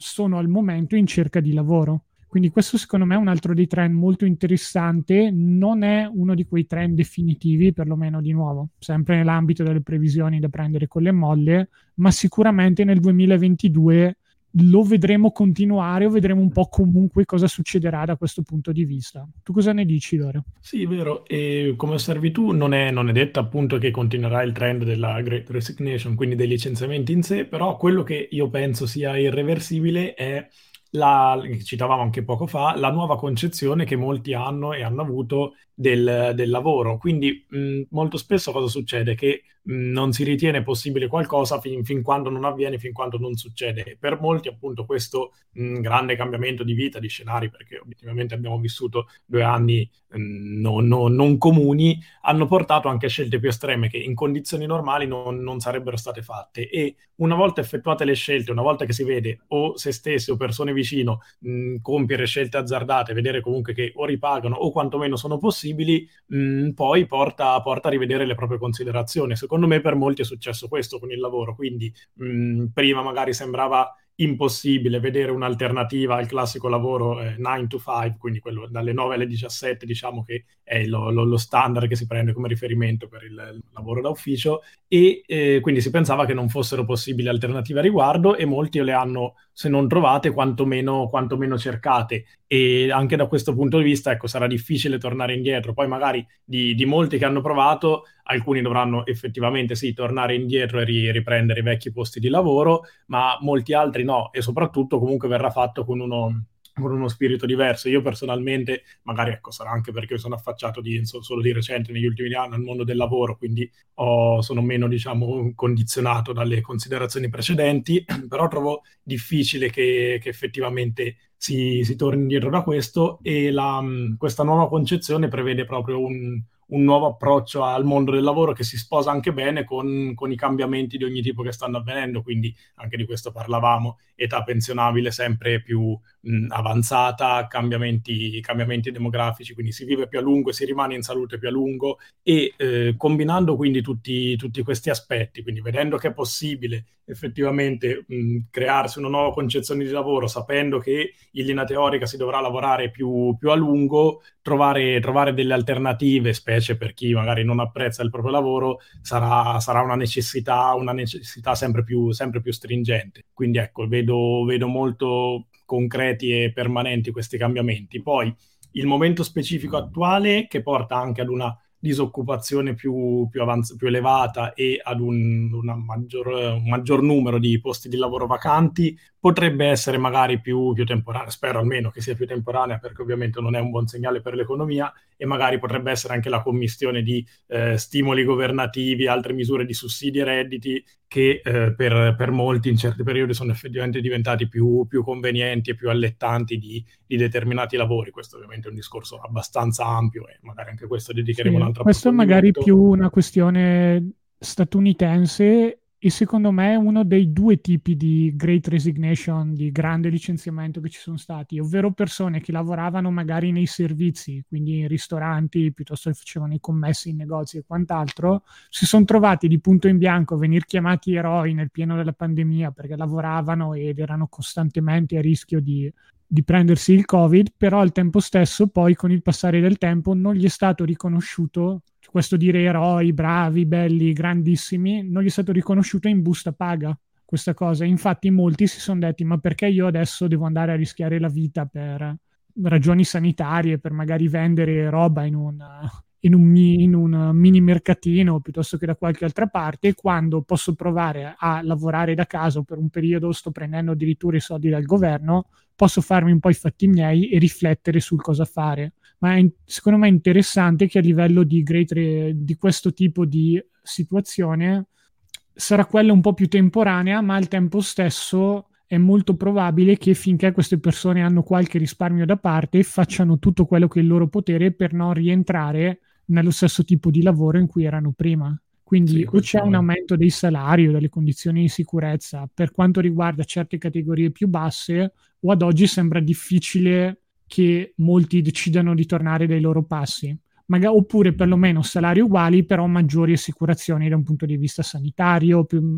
sono al momento in cerca di lavoro. Quindi questo secondo me è un altro dei trend molto interessante, non è uno di quei trend definitivi, perlomeno di nuovo, sempre nell'ambito delle previsioni da prendere con le molle, ma sicuramente nel duemilaventidue lo vedremo continuare o vedremo un po' comunque cosa succederà da questo punto di vista. Tu cosa ne dici, Lore? Sì, vero, e come osservi tu non è, non è detto appunto che continuerà il trend della Great Resignation, quindi dei licenziamenti in sé, però quello che io penso sia irreversibile è la, che citavamo anche poco fa, la nuova concezione che molti hanno e hanno avuto del, del lavoro. Quindi mh, molto spesso cosa succede? Che mh, non si ritiene possibile qualcosa fin, fin quando non avviene, fin quando non succede. Per molti appunto questo mh, grande cambiamento di vita, di scenari, perché obiettivamente abbiamo vissuto due anni mh, no- no- non comuni, hanno portato anche a scelte più estreme che in condizioni normali non, non sarebbero state fatte. E una volta effettuate le scelte, una volta che si vede o se stessi o persone vicino mh, compiere scelte azzardate, vedere comunque che o ripagano o quantomeno sono possibili, mh, poi porta, porta a rivedere le proprie considerazioni. Secondo me per molti è successo questo con il lavoro, quindi mh, prima magari sembrava impossibile vedere un'alternativa al classico lavoro eh, nine to five, quindi quello dalle nove alle diciassette, diciamo che è lo, lo- lo standard che si prende come riferimento per il, il lavoro da ufficio, e eh, quindi si pensava che non fossero possibili alternative a riguardo e molti le hanno, se non trovate, quantomeno, quantomeno cercate. E anche da questo punto di vista, ecco, sarà difficile tornare indietro. Poi magari di, di molti che hanno provato, alcuni dovranno effettivamente sì, tornare indietro e ri- riprendere i vecchi posti di lavoro, ma molti altri no, e soprattutto comunque verrà fatto con uno, con uno spirito diverso. Io personalmente, magari ecco, sarà anche perché mi sono affacciato di, so- solo di recente, negli ultimi anni, al mondo del lavoro, quindi ho- sono meno, diciamo, condizionato dalle considerazioni precedenti, però trovo difficile che, che effettivamente si, si torni indietro da questo, e la, mh, questa nuova concezione prevede proprio un, un nuovo approccio al mondo del lavoro che si sposa anche bene con, con i cambiamenti di ogni tipo che stanno avvenendo, quindi anche di questo parlavamo, età pensionabile sempre più mh, avanzata, cambiamenti, cambiamenti demografici, quindi si vive più a lungo e si rimane in salute più a lungo, e eh, combinando quindi tutti, tutti questi aspetti, quindi vedendo che è possibile effettivamente mh, crearsi una nuova concezione di lavoro, sapendo che in linea teorica si dovrà lavorare più, più a lungo, trovare, trovare delle alternative, specie per chi magari non apprezza il proprio lavoro, sarà, sarà una necessità, una necessità sempre più, sempre più stringente. Quindi ecco, vedo, vedo molto concreti e permanenti questi cambiamenti. Poi il momento specifico attuale, che porta anche ad una disoccupazione più, più, avanz- più elevata e ad un, una maggior, un maggior numero di posti di lavoro vacanti, potrebbe essere magari più, più temporanea. Spero almeno che sia più temporanea, perché ovviamente non è un buon segnale per l'economia, e magari potrebbe essere anche la commistione di eh, stimoli governativi, altre misure di sussidi e redditi che eh, per, per molti in certi periodi sono effettivamente diventati più, più convenienti e più allettanti di, di determinati lavori. Questo ovviamente è un discorso abbastanza ampio e magari anche questo dedicheremo un Sì, altro questo è magari approfondimento. più una questione statunitense e secondo me è uno dei due tipi di Great Resignation, di grande licenziamento che ci sono stati, ovvero persone che lavoravano magari nei servizi, quindi in ristoranti, piuttosto che facevano i commessi in negozi e quant'altro, si sono trovati di punto in bianco a venire chiamati eroi nel pieno della pandemia perché lavoravano ed erano costantemente a rischio di di prendersi il Covid, però al tempo stesso poi con il passare del tempo non gli è stato riconosciuto, questo dire eroi, bravi, belli, grandissimi, non gli è stato riconosciuto in busta paga questa cosa. Infatti molti si sono detti ma perché io adesso devo andare a rischiare la vita per ragioni sanitarie, per magari vendere roba in un, in un, in un mini mercatino piuttosto che da qualche altra parte, quando posso provare a lavorare da casa o per un periodo sto prendendo addirittura i soldi dal governo, posso farmi un po' i fatti miei e riflettere sul cosa fare. Ma è, secondo me è interessante che a livello di, great re, di questo tipo di situazione sarà quella un po' più temporanea, ma al tempo stesso è molto probabile che finché queste persone hanno qualche risparmio da parte facciano tutto quello che è il loro potere per non rientrare nello stesso tipo di lavoro in cui erano prima. Quindi Sì, o c'è questo un è. aumento dei salari o delle condizioni di sicurezza per quanto riguarda certe categorie più basse, o ad oggi sembra difficile che molti decidano di tornare dai loro passi. Maga- oppure perlomeno salari uguali, però maggiori assicurazioni da un punto di vista sanitario, più,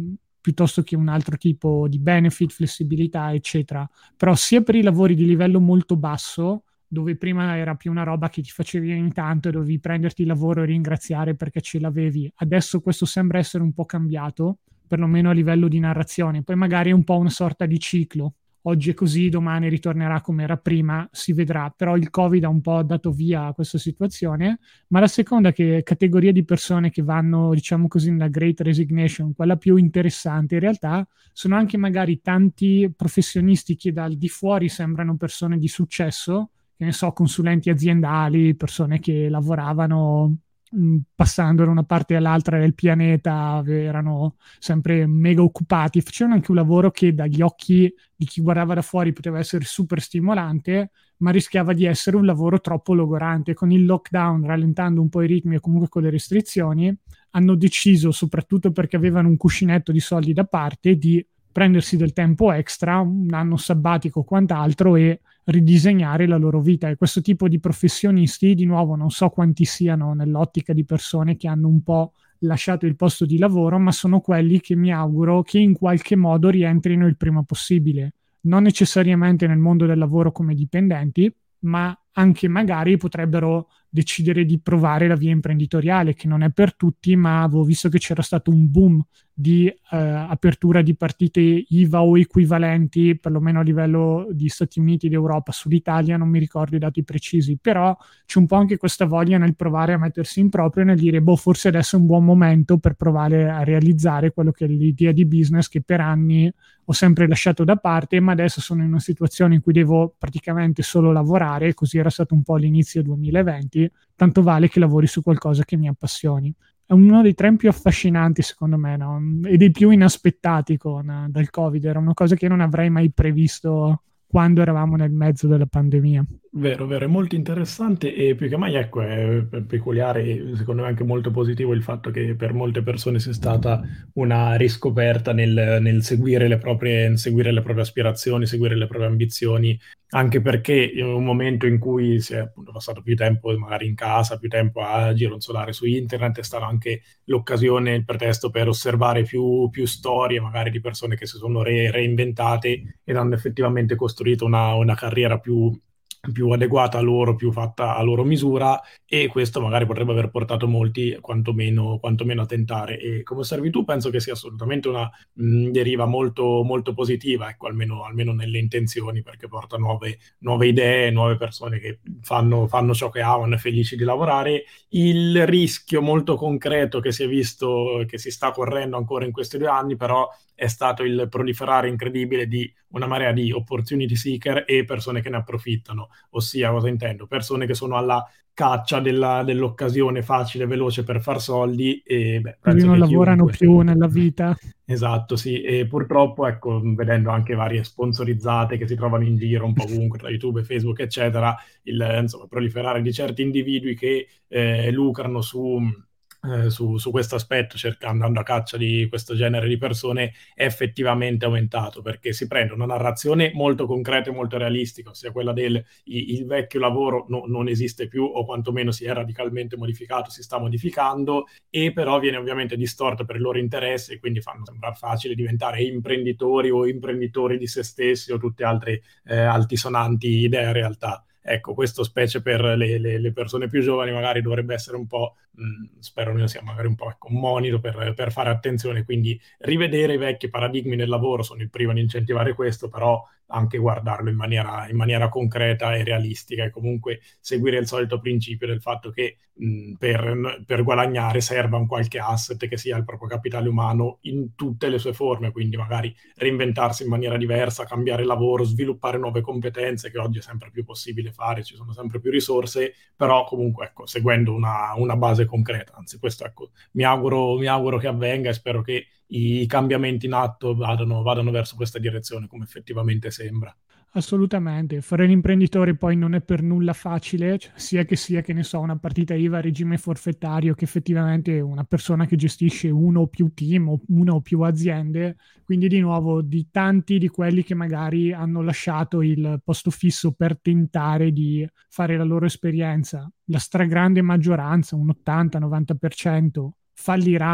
piuttosto che un altro tipo di benefit, flessibilità, eccetera. Però sia per i lavori di livello molto basso, dove prima era più una roba che ti facevi ogni tanto e dovevi prenderti il lavoro e ringraziare perché ce l'avevi. Adesso questo sembra essere un po' cambiato, perlomeno a livello di narrazione. Poi magari è un po' una sorta di ciclo. Oggi è così, domani ritornerà come era prima, si vedrà. Però il Covid ha un po' dato via a questa situazione. Ma la seconda che categoria di persone che vanno, diciamo così, nella Great Resignation, quella più interessante in realtà, sono anche magari tanti professionisti che dal di fuori sembrano persone di successo, che ne so, consulenti aziendali, persone che lavoravano mh, passando da una parte all'altra del pianeta, erano sempre mega occupati, facevano anche un lavoro che dagli occhi di chi guardava da fuori poteva essere super stimolante, ma rischiava di essere un lavoro troppo logorante. Con il lockdown, rallentando un po' i ritmi e comunque con le restrizioni, hanno deciso, soprattutto perché avevano un cuscinetto di soldi da parte, di prendersi del tempo extra, un anno sabbatico o quant'altro, e ridisegnare la loro vita. E questo tipo di professionisti, di nuovo, non so quanti siano nell'ottica di persone che hanno un po' lasciato il posto di lavoro, ma sono quelli che mi auguro che in qualche modo rientrino il prima possibile. Non necessariamente nel mondo del lavoro come dipendenti, ma anche magari potrebbero decidere di provare la via imprenditoriale, che non è per tutti, ma avevo visto che c'era stato un boom di eh, apertura di partite I V A o equivalenti, perlomeno a livello di Stati Uniti ed Europa. Sull'Italia non mi ricordo i dati precisi, però c'è un po' anche questa voglia nel provare a mettersi in proprio e nel dire, boh, forse adesso è un buon momento per provare a realizzare quello che è l'idea di business che per anni ho sempre lasciato da parte, ma adesso sono in una situazione in cui devo praticamente solo lavorare, così era stato un po' all'inizio duemilaventi, tanto vale che lavori su qualcosa che mi appassioni. È uno dei trend più affascinanti secondo me, no? E dei più inaspettati con, dal Covid, era una cosa che non avrei mai previsto quando eravamo nel mezzo della pandemia. Vero, vero, è molto interessante e più che mai, ecco, è peculiare e secondo me anche molto positivo il fatto che per molte persone sia stata una riscoperta nel, nel seguire le proprie, seguire le proprie aspirazioni, seguire le proprie ambizioni, anche perché in un momento in cui si è appunto passato più tempo magari in casa, più tempo a gironzolare su internet, è stata anche l'occasione, il pretesto per osservare più, più storie magari di persone che si sono re- reinventate ed hanno effettivamente costruito una, una carriera più più adeguata a loro, più fatta a loro misura, e questo magari potrebbe aver portato molti quantomeno, quantomeno a tentare. E come osservi tu, penso che sia assolutamente una mh, deriva molto, molto positiva, ecco, almeno, almeno nelle intenzioni, perché porta nuove, nuove idee, nuove persone che fanno, fanno ciò che amano e felici di lavorare. Il rischio molto concreto che si è visto, che si sta correndo ancora in questi due anni, però, è stato il proliferare incredibile di una marea di opportunity seeker e persone che ne approfittano. Ossia, cosa intendo? Persone che sono alla caccia della, dell'occasione facile, veloce per far soldi e beh, Così penso non che lavorano chiunque... più nella vita. Esatto, sì, e purtroppo, ecco, vedendo anche varie sponsorizzate che si trovano in giro un po' ovunque, tra YouTube e Facebook, eccetera, il, insomma, proliferare di certi individui che eh, lucrano su... eh, su, su questo aspetto, cercando, andando a caccia di questo genere di persone, è effettivamente aumentato, perché si prende una narrazione molto concreta e molto realistica, ossia quella del i- il vecchio lavoro no- non esiste più, o quantomeno si è radicalmente modificato, si sta modificando, e però viene ovviamente distorto per i loro interessi e quindi fanno sembrare facile diventare imprenditori o imprenditori di se stessi o tutte altre eh, altisonanti idee in realtà. Ecco, questo specie per le, le- le persone più giovani magari dovrebbe essere un po', mh, spero noi sia magari un po' ecco, un monito per, per fare attenzione, quindi rivedere i vecchi paradigmi nel lavoro sono il primo ad incentivare questo, però anche guardarlo in maniera, in maniera concreta e realistica, e comunque seguire il solito principio del fatto che mh, per, per guadagnare serva un qualche asset che sia il proprio capitale umano in tutte le sue forme, quindi magari reinventarsi in maniera diversa, cambiare lavoro, sviluppare nuove competenze che oggi è sempre più possibile fare, ci sono sempre più risorse, però comunque ecco, seguendo una, una base concreta. Anzi, questo ecco, mi auguro, mi auguro che avvenga e spero che i cambiamenti in atto vadano, vadano verso questa direzione, come effettivamente sembra. Assolutamente, fare l'imprenditore poi non è per nulla facile, cioè, sia che sia, che ne so, una partita I V A a regime forfettario, che effettivamente è una persona che gestisce uno o più team o una o più aziende, quindi di nuovo di tanti di quelli che magari hanno lasciato il posto fisso per tentare di fare la loro esperienza, la stragrande maggioranza, un ottanta novanta per cento, fallirà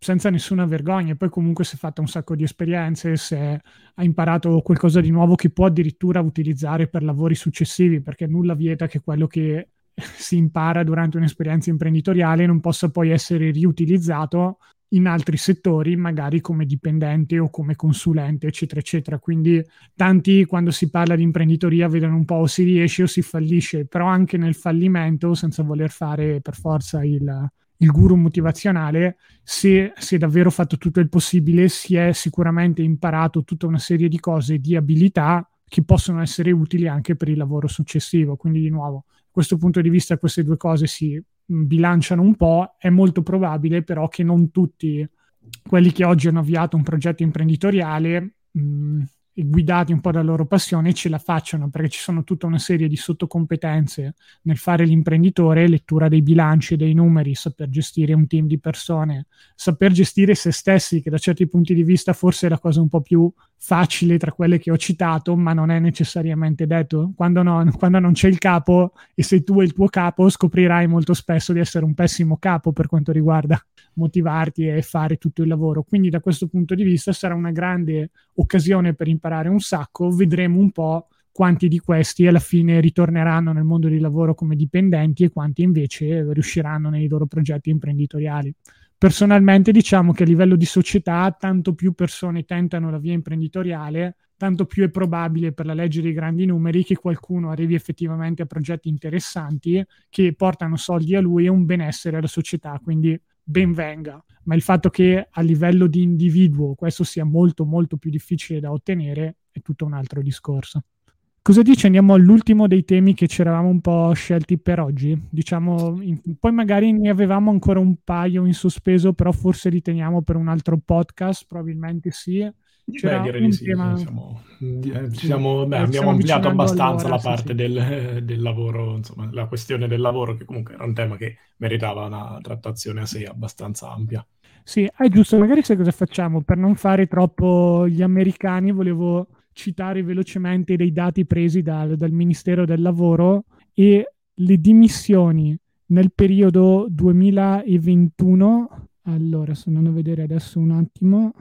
senza nessuna vergogna. E poi comunque si è fatta un sacco di esperienze, se ha imparato qualcosa di nuovo che può addirittura utilizzare per lavori successivi, perché nulla vieta che quello che si impara durante un'esperienza imprenditoriale non possa poi essere riutilizzato in altri settori, magari come dipendente o come consulente, eccetera, eccetera. Quindi tanti, quando si parla di imprenditoria, vedono un po' o si riesce o si fallisce, però anche nel fallimento, senza voler fare per forza il, il guru motivazionale, se si è davvero fatto tutto il possibile, si è sicuramente imparato tutta una serie di cose, di abilità che possono essere utili anche per il lavoro successivo. Quindi di nuovo, da questo punto di vista queste due cose si bilanciano un po'. È molto probabile però che non tutti quelli che oggi hanno avviato un progetto imprenditoriale mh, guidati un po' dalla loro passione ce la facciano, perché ci sono tutta una serie di sottocompetenze nel fare l'imprenditore: lettura dei bilanci e dei numeri, saper gestire un team di persone, saper gestire se stessi, che da certi punti di vista forse è la cosa un po' più facile tra quelle che ho citato, ma non è necessariamente detto. Quando, no, quando non c'è il capo e sei tu e il tuo capo, scoprirai molto spesso di essere un pessimo capo per quanto riguarda motivarti e fare tutto il lavoro. Quindi da questo punto di vista sarà una grande occasione per imparare un sacco. Vedremo un po' quanti di questi alla fine ritorneranno nel mondo del lavoro come dipendenti e quanti invece riusciranno nei loro progetti imprenditoriali. Personalmente diciamo che a livello di società, tanto più persone tentano la via imprenditoriale, tanto più è probabile, per la legge dei grandi numeri, che qualcuno arrivi effettivamente a progetti interessanti che portano soldi a lui e un benessere alla società. Quindi ben venga. Ma il fatto che a livello di individuo questo sia molto molto più difficile da ottenere è tutto un altro discorso. Cosa dici? Andiamo all'ultimo dei temi che ci eravamo un po' scelti per oggi. Diciamo, in, poi magari ne avevamo ancora un paio in sospeso, però forse li teniamo per un altro podcast, probabilmente sì. C'era Beh, direi un di sì. tema... Siamo, eh, Sì, siamo, beh, eh, abbiamo stiamo ampliato avvicinando abbastanza all'ora, la sì, parte sì. del, del lavoro, insomma, la questione del lavoro, che comunque era un tema che meritava una trattazione a sé abbastanza ampia. Sì, è giusto, magari sai cosa facciamo? Per non fare troppo gli americani, volevo citare velocemente dei dati presi dal, dal Ministero del Lavoro e le dimissioni nel periodo duemilaventuno. Allora, sto andando a vedere adesso un attimo.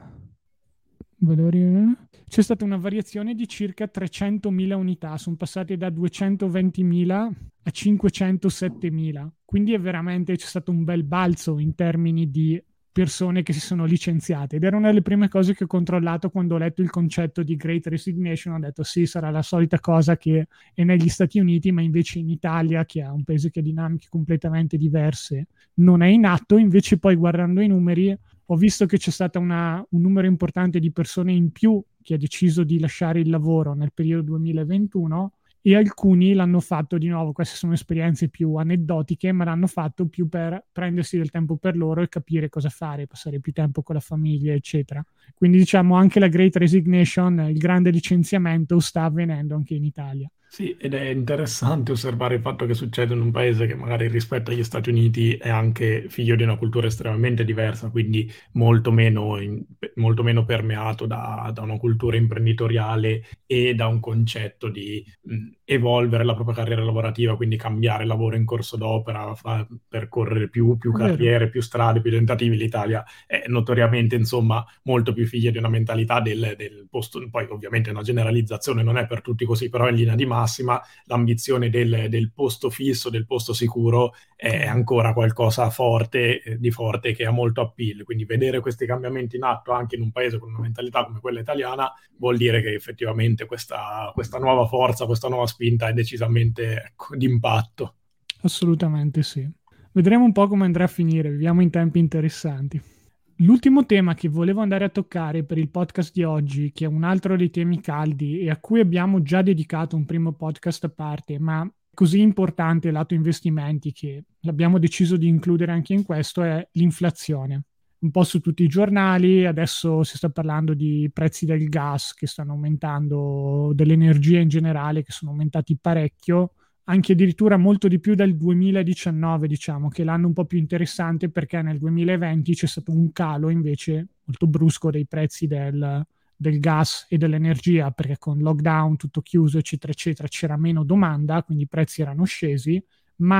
Valori... C'è stata una variazione di circa trecentomila unità, sono passati da duecentoventimila a cinquecentosettemila, quindi è veramente, c'è stato un bel balzo in termini di persone che si sono licenziate, ed era una delle prime cose che ho controllato quando ho letto il concetto di Great Resignation. Ho detto sì, sarà la solita cosa che è negli Stati Uniti, ma invece in Italia, che è un paese che ha dinamiche completamente diverse, non è in atto. Invece poi, guardando i numeri, ho visto che c'è stato una, un numero importante di persone in più che ha deciso di lasciare il lavoro nel periodo duemilaventuno, e alcuni l'hanno fatto, di nuovo, queste sono esperienze più aneddotiche, ma l'hanno fatto più per prendersi del tempo per loro e capire cosa fare, passare più tempo con la famiglia, eccetera. Quindi diciamo anche la Great Resignation, il grande licenziamento, sta avvenendo anche in Italia. Sì, ed è interessante osservare il fatto che succede in un paese che magari rispetto agli Stati Uniti è anche figlio di una cultura estremamente diversa, quindi molto meno, in- molto meno permeato da, da una cultura imprenditoriale e da un concetto di mh, evolvere la propria carriera lavorativa, quindi cambiare lavoro in corso d'opera, fa- percorrere più, più È vero. carriere, più strade, più tentativi. L'Italia è notoriamente, insomma, molto più figlia di una mentalità del, del posto. Poi ovviamente è una generalizzazione, non è per tutti così, però in linea di massima l'ambizione del, del posto fisso, del posto sicuro è Chiaro. ancora qualcosa forte, eh, di forte, che ha molto appeal. Quindi vedere questi cambiamenti in atto anche in un paese con una mentalità come quella italiana vuol dire che effettivamente questa, questa nuova forza, questa nuova spinta è decisamente, ecco, d'impatto. Assolutamente sì. Vedremo un po' come andrà a finire, viviamo in tempi interessanti. L'ultimo tema che volevo andare a toccare per il podcast di oggi, che è un altro dei temi caldi e a cui abbiamo già dedicato un primo podcast a parte, ma così importante lato investimenti che l'abbiamo deciso di includere anche in questo, è l'inflazione. Un po' su tutti i giornali, adesso si sta parlando di prezzi del gas che stanno aumentando, dell'energia in generale che sono aumentati parecchio, anche addirittura molto di più del duemiladiciannove, diciamo, che è l'anno un po' più interessante, perché nel duemilaventi c'è stato un calo invece molto brusco dei prezzi del, del gas e dell'energia, perché con lockdown, tutto chiuso, eccetera, eccetera, c'era meno domanda, quindi i prezzi erano scesi, ma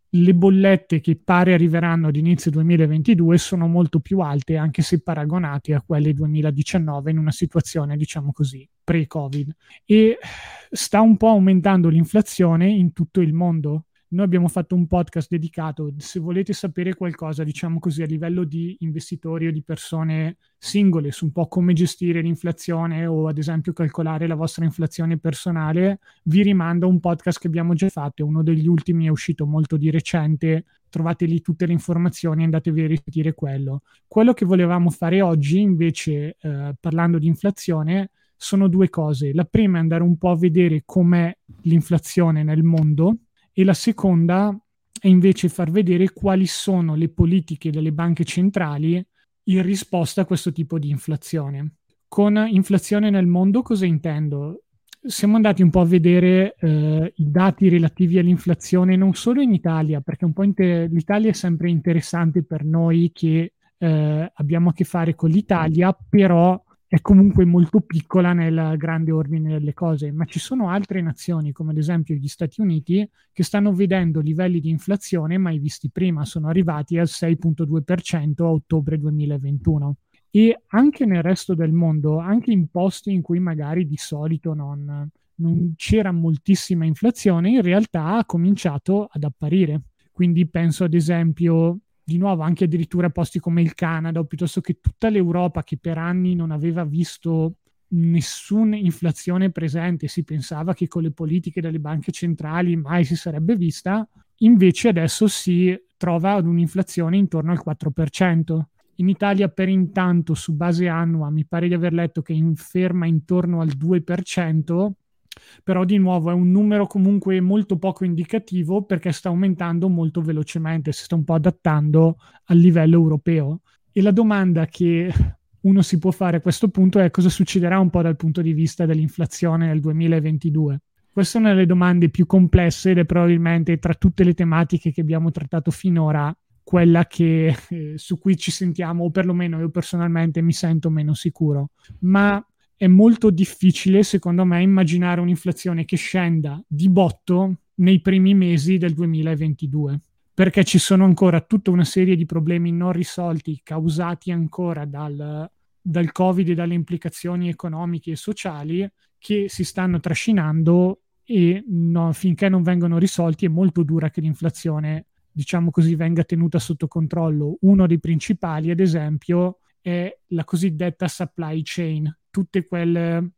le bollette che pare arriveranno ad inizio duemilaventidue sono molto più alte, anche se paragonate a quelle duemiladiciannove in una situazione, diciamo così, pre-Covid. E sta un po' aumentando l'inflazione in tutto il mondo. Noi abbiamo fatto un podcast dedicato, se volete sapere qualcosa, diciamo così, a livello di investitori o di persone singole, su un po' come gestire l'inflazione o ad esempio calcolare la vostra inflazione personale, vi rimando a un podcast che abbiamo già fatto, uno degli ultimi è uscito molto di recente, trovate lì tutte le informazioni, andatevi a risentire quello. Quello che volevamo fare oggi, invece, eh, parlando di inflazione, sono due cose. La prima è andare un po' a vedere com'è l'inflazione nel mondo, e la seconda è invece far vedere quali sono le politiche delle banche centrali in risposta a questo tipo di inflazione. Con inflazione nel mondo cosa intendo? Siamo andati un po' a vedere eh, i dati relativi all'inflazione non solo in Italia, perché un po' inter- l'Italia è sempre interessante per noi che eh, abbiamo a che fare con l'Italia, però è comunque molto piccola nel grande ordine delle cose, ma ci sono altre nazioni, come ad esempio gli Stati Uniti, che stanno vedendo livelli di inflazione mai visti prima, sono arrivati al sei virgola due per cento a ottobre duemilaventuno. E anche nel resto del mondo, anche in posti in cui magari di solito non, non c'era moltissima inflazione, in realtà ha cominciato ad apparire. Quindi penso ad esempio di nuovo anche addirittura posti come il Canada o piuttosto che tutta l'Europa che per anni non aveva visto nessuna inflazione presente, si pensava che con le politiche delle banche centrali mai si sarebbe vista, invece adesso si trova ad un'inflazione intorno al quattro per cento. In Italia per intanto su base annua mi pare di aver letto che è ferma intorno al due per cento, però di nuovo è un numero comunque molto poco indicativo perché sta aumentando molto velocemente, si sta un po' adattando al livello europeo. E la domanda che uno si può fare a questo punto è cosa succederà un po' dal punto di vista dell'inflazione nel duemilaventidue. Questa è una delle domande più complesse ed è probabilmente tra tutte le tematiche che abbiamo trattato finora quella che, eh, su cui ci sentiamo, o perlomeno io personalmente mi sento meno sicuro. Ma è molto difficile, secondo me, immaginare un'inflazione che scenda di botto nei primi mesi del duemilaventidue, perché ci sono ancora tutta una serie di problemi non risolti causati ancora dal, dal Covid e dalle implicazioni economiche e sociali che si stanno trascinando e no, finché non vengono risolti è molto dura che l'inflazione, diciamo così, venga tenuta sotto controllo. Uno dei principali, ad esempio, è la cosiddetta supply chain, tutte quelle,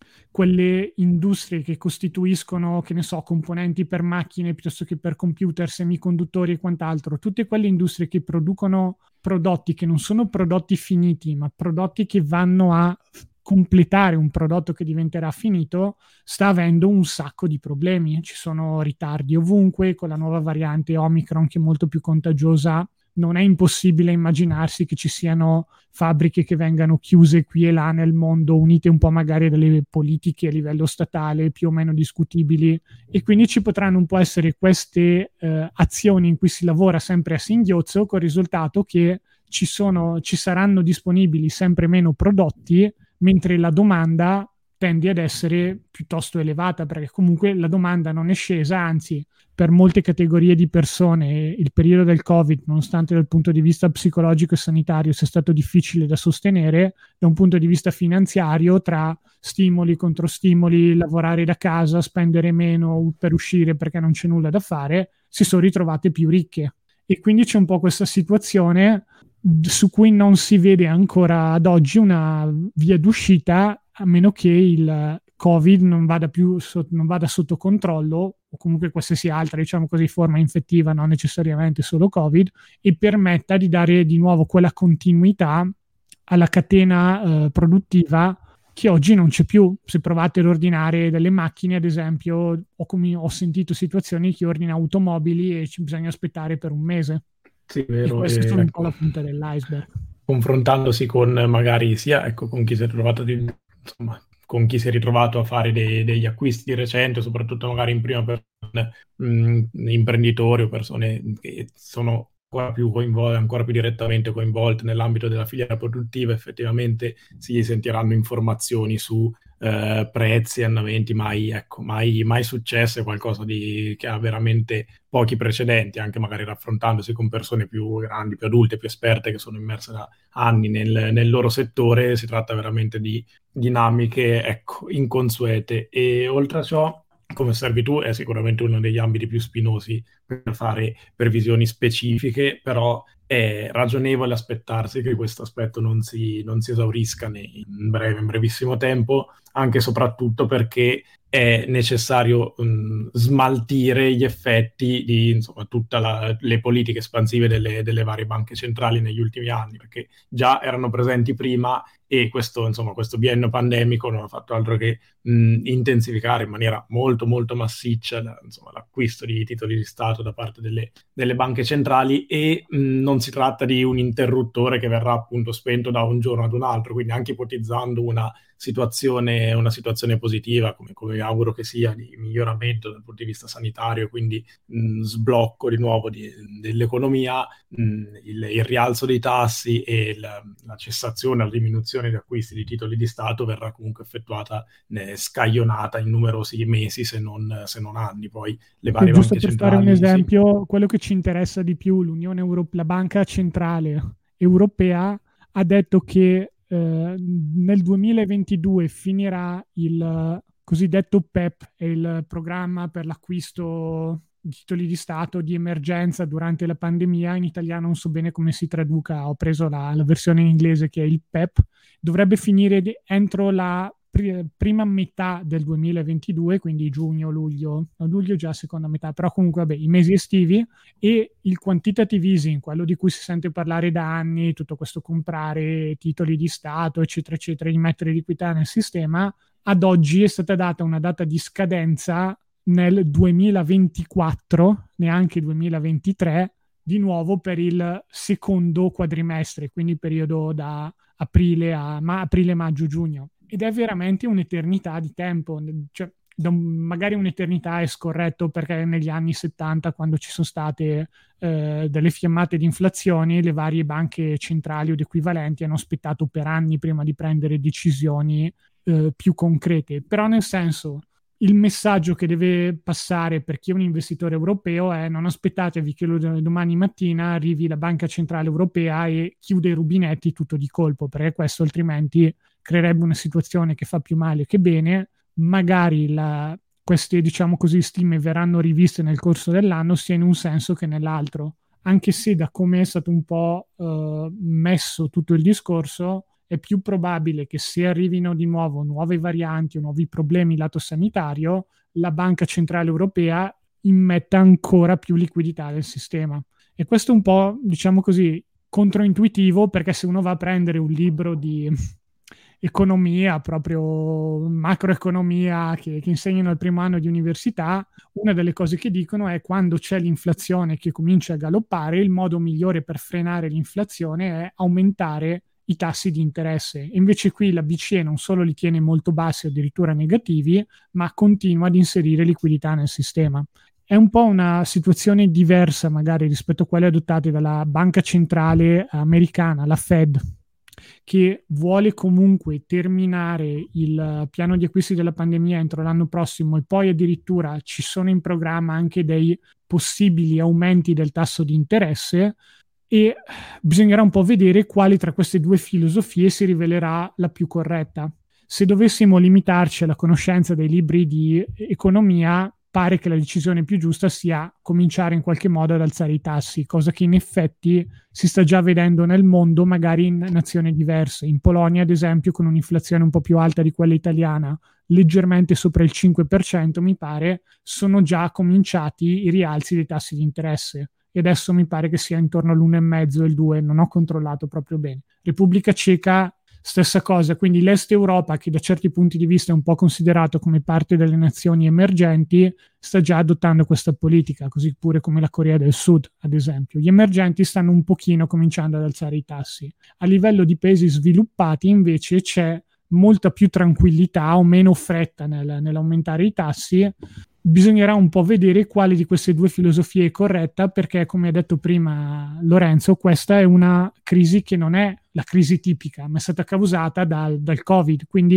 quelle industrie che costituiscono, che ne so, componenti per macchine piuttosto che per computer, semiconduttori e quant'altro, tutte quelle industrie che producono prodotti che non sono prodotti finiti, ma prodotti che vanno a completare un prodotto che diventerà finito, sta avendo un sacco di problemi. Ci sono ritardi ovunque, con la nuova variante Omicron che è molto più contagiosa. Non è impossibile immaginarsi che ci siano fabbriche che vengano chiuse qui e là nel mondo, unite un po' magari dalle politiche a livello statale più o meno discutibili, e quindi ci potranno un po' essere queste eh, azioni in cui si lavora sempre a singhiozzo, con il risultato che ci, sono, ci saranno disponibili sempre meno prodotti, mentre la domanda tende ad essere piuttosto elevata, perché comunque la domanda non è scesa, anzi per molte categorie di persone il periodo del Covid, nonostante dal punto di vista psicologico e sanitario sia stato difficile da sostenere, da un punto di vista finanziario, tra stimoli, controstimoli, lavorare da casa, spendere meno per uscire perché non c'è nulla da fare, si sono ritrovate più ricche. E quindi c'è un po' questa situazione su cui non si vede ancora ad oggi una via d'uscita, a meno che il Covid non vada più so- non vada sotto controllo, o comunque qualsiasi altra, diciamo così, forma infettiva, non necessariamente solo Covid, e permetta di dare di nuovo quella continuità alla catena eh, produttiva che oggi non c'è più. Se provate ad ordinare delle macchine, ad esempio, ho, com- ho sentito situazioni che ordina automobili e ci bisogna aspettare per un mese. Sì, E vero. queste E, sono un po' ecco, la punta dell'iceberg. confrontandosi con magari sia ecco, con chi si è trovato di, insomma, con chi si è ritrovato a fare dei, degli acquisti di recente, soprattutto magari in prima persona, mh, imprenditori o persone che sono ancora più coinvolte, ancora più direttamente coinvolte nell'ambito della filiera produttiva, effettivamente si sentiranno informazioni su eh, prezzi, andamenti mai, ecco, mai, mai successo, è qualcosa di, che ha veramente pochi precedenti, anche magari raffrontandosi con persone più grandi, più adulte, più esperte che sono immerse da anni nel, nel loro settore. Si tratta veramente di dinamiche, ecco, inconsuete. E oltre a ciò, come osservi tu, è sicuramente uno degli ambiti più spinosi per fare previsioni specifiche, però è ragionevole aspettarsi che questo aspetto non si, non si esaurisca in breve, in brevissimo tempo, anche e soprattutto perché è necessario mh, smaltire gli effetti di insomma, tutte le politiche espansive delle, delle varie banche centrali negli ultimi anni, perché già erano presenti prima e questo, insomma, questo biennio pandemico non ha fatto altro che mh, intensificare in maniera molto molto massiccia la, insomma, l'acquisto di titoli di Stato da parte delle, delle banche centrali, e mh, non si tratta di un interruttore che verrà appunto spento da un giorno ad un altro, quindi anche ipotizzando una situazione, una situazione positiva, come, come auguro che sia, di miglioramento dal punto di vista sanitario, quindi mh, sblocco di nuovo di, dell'economia, mh, il, il rialzo dei tassi e la, la cessazione, la diminuzione di acquisti di titoli di Stato verrà comunque effettuata eh, scaglionata in numerosi mesi, se non, se non anni. Poi le varie Giusto banche per fare un centrali, sì. esempio, quello che ci interessa di più, l'Unione Europea, la Banca Centrale Europea ha detto che eh, nel duemilaventidue finirà il cosiddetto P E P, è il programma per l'acquisto di titoli di Stato di emergenza durante la pandemia. In italiano non so bene come si traduca, ho preso la, la versione in inglese che è il P E P. Dovrebbe finire di, entro la prima metà del duemilaventidue, quindi giugno, luglio, no, luglio già seconda metà, però comunque vabbè, i mesi estivi. E il quantitative easing, quello di cui si sente parlare da anni, tutto questo comprare titoli di Stato, eccetera, eccetera, di mettere liquidità nel sistema, ad oggi è stata data una data di scadenza nel duemilaventiquattro, neanche duemilaventitré, di nuovo per il secondo quadrimestre, quindi periodo da aprile a ma- aprile, maggio, giugno. Ed è veramente un'eternità di tempo, cioè, magari un'eternità è scorretto perché negli anni settanta, quando ci sono state eh, delle fiammate di inflazione, le varie banche centrali o equivalenti hanno aspettato per anni prima di prendere decisioni eh, più concrete. Però nel senso, il messaggio che deve passare per chi è un investitore europeo è: non aspettatevi che domani mattina arrivi la Banca Centrale Europea e chiude i rubinetti tutto di colpo, perché questo altrimenti creerebbe una situazione che fa più male che bene. Magari la, queste, diciamo così, stime verranno riviste nel corso dell'anno, sia in un senso che nell'altro, anche se da come è stato un po' eh, messo tutto il discorso, è più probabile che se arrivino di nuovo nuove varianti o nuovi problemi lato sanitario, la Banca Centrale Europea immetta ancora più liquidità nel sistema. E questo è un po', diciamo così, controintuitivo, perché se uno va a prendere un libro di economia, proprio macroeconomia, che, che insegnano al primo anno di università, una delle cose che dicono è: quando c'è l'inflazione che comincia a galoppare, il modo migliore per frenare l'inflazione è aumentare i tassi di interesse. Invece qui la B C E non solo li tiene molto bassi, addirittura negativi, ma continua ad inserire liquidità nel sistema. È un po' una situazione diversa magari rispetto a quelle adottate dalla banca centrale americana, la Fed, che vuole comunque terminare il piano di acquisti della pandemia entro l'anno prossimo, e poi addirittura ci sono in programma anche dei possibili aumenti del tasso di interesse. E bisognerà un po' vedere quale tra queste due filosofie si rivelerà la più corretta. Se dovessimo limitarci alla conoscenza dei libri di economia, pare che la decisione più giusta sia cominciare in qualche modo ad alzare i tassi, cosa che in effetti si sta già vedendo nel mondo, magari in nazioni diverse. In Polonia, ad esempio, con un'inflazione un po' più alta di quella italiana, leggermente sopra il cinque per cento, mi pare, sono già cominciati i rialzi dei tassi di interesse. E adesso mi pare che sia intorno all'uno virgola cinque e il due, non ho controllato proprio bene. Repubblica Ceca, stessa cosa. Quindi l'Est Europa, che da certi punti di vista è un po' considerato come parte delle nazioni emergenti, sta già adottando questa politica, così pure come la Corea del Sud, ad esempio. Gli emergenti stanno un pochino cominciando ad alzare i tassi. A livello di paesi sviluppati, invece, c'è molta più tranquillità o meno fretta nel, nell'aumentare i tassi. Bisognerà un po' vedere quale di queste due filosofie è corretta, perché, come ha detto prima Lorenzo, questa è una crisi che non è la crisi tipica, ma è stata causata dal, dal Covid. Quindi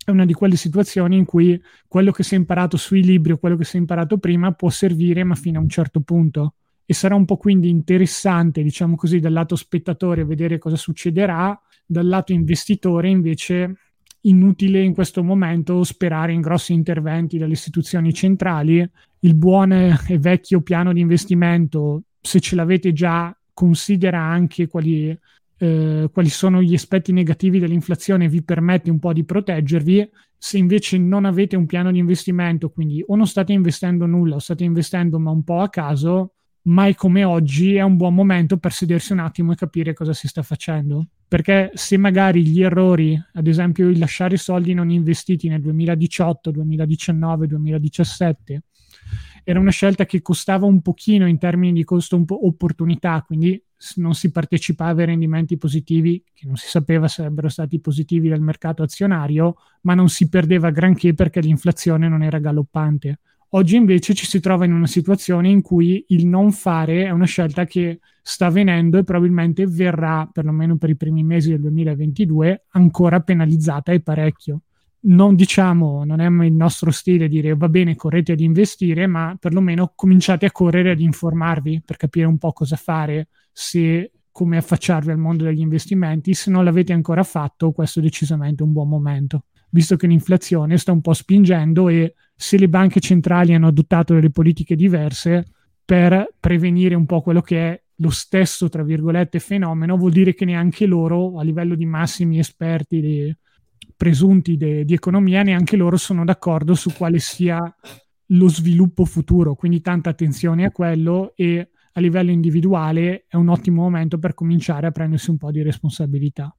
è una di quelle situazioni in cui quello che si è imparato sui libri o quello che si è imparato prima può servire, ma fino a un certo punto. E sarà un po' quindi interessante, diciamo così, dal lato spettatore vedere cosa succederà, dal lato investitore invece inutile in questo momento sperare in grossi interventi dalle istituzioni centrali. Il buon e vecchio piano di investimento, se ce l'avete già, considera anche quali, eh, quali sono gli aspetti negativi dell'inflazione, vi permette un po' di proteggervi. Se invece non avete un piano di investimento, quindi o non state investendo nulla o state investendo ma un po' a caso, mai come oggi è un buon momento per sedersi un attimo e capire cosa si sta facendo. Perché se magari gli errori, ad esempio il lasciare soldi non investiti nel duemiladiciotto, duemiladiciannove, duemiladiciassette, era una scelta che costava un pochino in termini di costo un po' opportunità, quindi non si partecipava ai rendimenti positivi, che non si sapeva sarebbero stati positivi dal mercato azionario, ma non si perdeva granché perché l'inflazione non era galoppante. Oggi invece ci si trova in una situazione in cui il non fare è una scelta che sta avvenendo e probabilmente verrà, perlomeno per i primi mesi del duemilaventidue, ancora penalizzata e parecchio. Non diciamo, non è il nostro stile dire va bene, correte ad investire, ma perlomeno cominciate a correre ad informarvi per capire un po' cosa fare, se come affacciarvi al mondo degli investimenti. Se non l'avete ancora fatto, questo è decisamente un buon momento, visto che l'inflazione sta un po' spingendo e se le banche centrali hanno adottato delle politiche diverse per prevenire un po' quello che è lo stesso, tra virgolette, fenomeno, vuol dire che neanche loro, a livello di massimi esperti di, presunti de, di economia, neanche loro sono d'accordo su quale sia lo sviluppo futuro. Quindi tanta attenzione a quello, e a livello individuale è un ottimo momento per cominciare a prendersi un po' di responsabilità.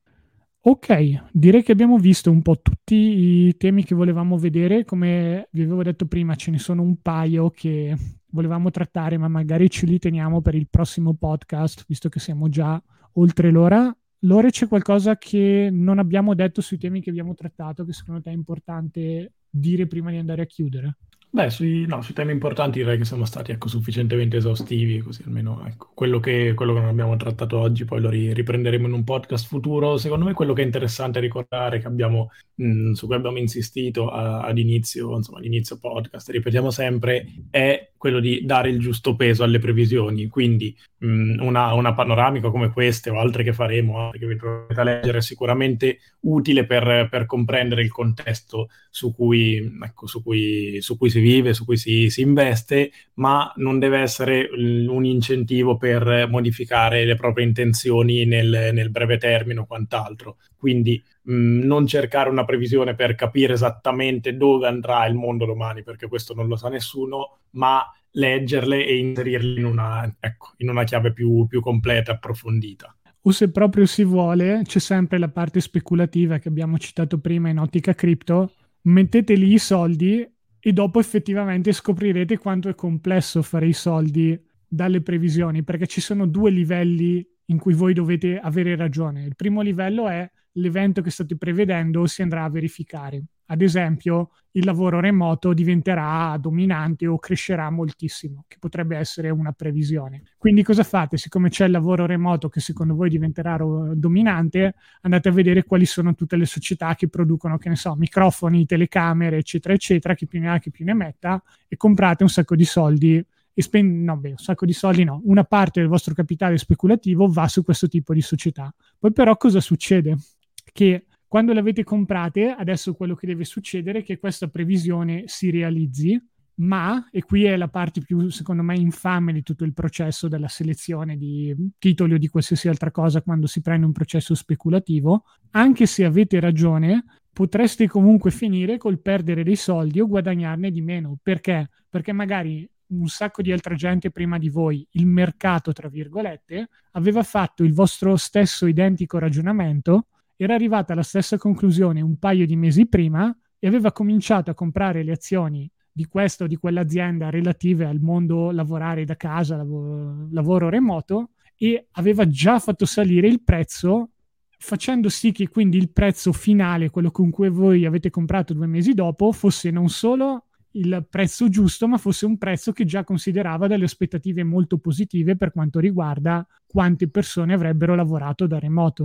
Ok, direi che abbiamo visto un po' tutti i temi che volevamo vedere. Come vi avevo detto prima, ce ne sono un paio che volevamo trattare, ma magari ce li teniamo per il prossimo podcast, visto che siamo già oltre l'ora. Lore, c'è qualcosa che non abbiamo detto sui temi che abbiamo trattato, che secondo te è importante dire prima di andare a chiudere? Beh, sui, no, sui temi importanti direi che siamo stati, ecco, sufficientemente esaustivi, così almeno, ecco, quello che, quello che non abbiamo trattato oggi poi lo ri- riprenderemo in un podcast futuro. Secondo me quello che è interessante ricordare, che abbiamo, mh, su cui abbiamo insistito a- ad inizio, insomma, all'inizio podcast, ripetiamo sempre, è quello di dare il giusto peso alle previsioni. Quindi mh, una, una panoramica come queste o altre che faremo, altre che vi troverete a leggere, è sicuramente utile per, per comprendere il contesto su cui, ecco, su cui, su cui si vive, su cui si, si investe, ma non deve essere un incentivo per modificare le proprie intenzioni nel, nel breve termine o quant'altro. Quindi mh, non cercare una previsione per capire esattamente dove andrà il mondo domani, perché questo non lo sa nessuno, ma leggerle e inserirle in una, ecco, in una chiave più, più completa e approfondita. O se proprio si vuole, c'è sempre la parte speculativa che abbiamo citato prima in ottica cripto. Mettete lì i soldi e dopo effettivamente scoprirete quanto è complesso fare i soldi dalle previsioni, perché ci sono due livelli in cui voi dovete avere ragione. Il primo livello è l'evento che state prevedendo si andrà a verificare. Ad esempio, il lavoro remoto diventerà dominante o crescerà moltissimo, che potrebbe essere una previsione. Quindi cosa fate? Siccome c'è il lavoro remoto che secondo voi diventerà ro- dominante, andate a vedere quali sono tutte le società che producono, che ne so, microfoni, telecamere, eccetera, eccetera, chi più ne ha, chi più ne metta, e comprate un sacco di soldi e spend- no, beh, un sacco di soldi no, una parte del vostro capitale speculativo va su questo tipo di società. Poi però cosa succede? Che quando le avete comprate, adesso quello che deve succedere è che questa previsione si realizzi, ma, e qui è la parte più, secondo me, infame di tutto il processo della selezione di titoli o di qualsiasi altra cosa quando si prende un processo speculativo, anche se avete ragione, potreste comunque finire col perdere dei soldi o guadagnarne di meno. Perché? Perché magari un sacco di altra gente prima di voi, il mercato, tra virgolette, aveva fatto il vostro stesso identico ragionamento, era arrivata alla stessa conclusione un paio di mesi prima e aveva cominciato a comprare le azioni di questa o di quell'azienda relative al mondo lavorare da casa, lav- lavoro remoto, e aveva già fatto salire il prezzo, facendo sì che quindi il prezzo finale, quello con cui voi avete comprato due mesi dopo, fosse non solo il prezzo giusto, ma fosse un prezzo che già considerava delle aspettative molto positive per quanto riguarda quante persone avrebbero lavorato da remoto.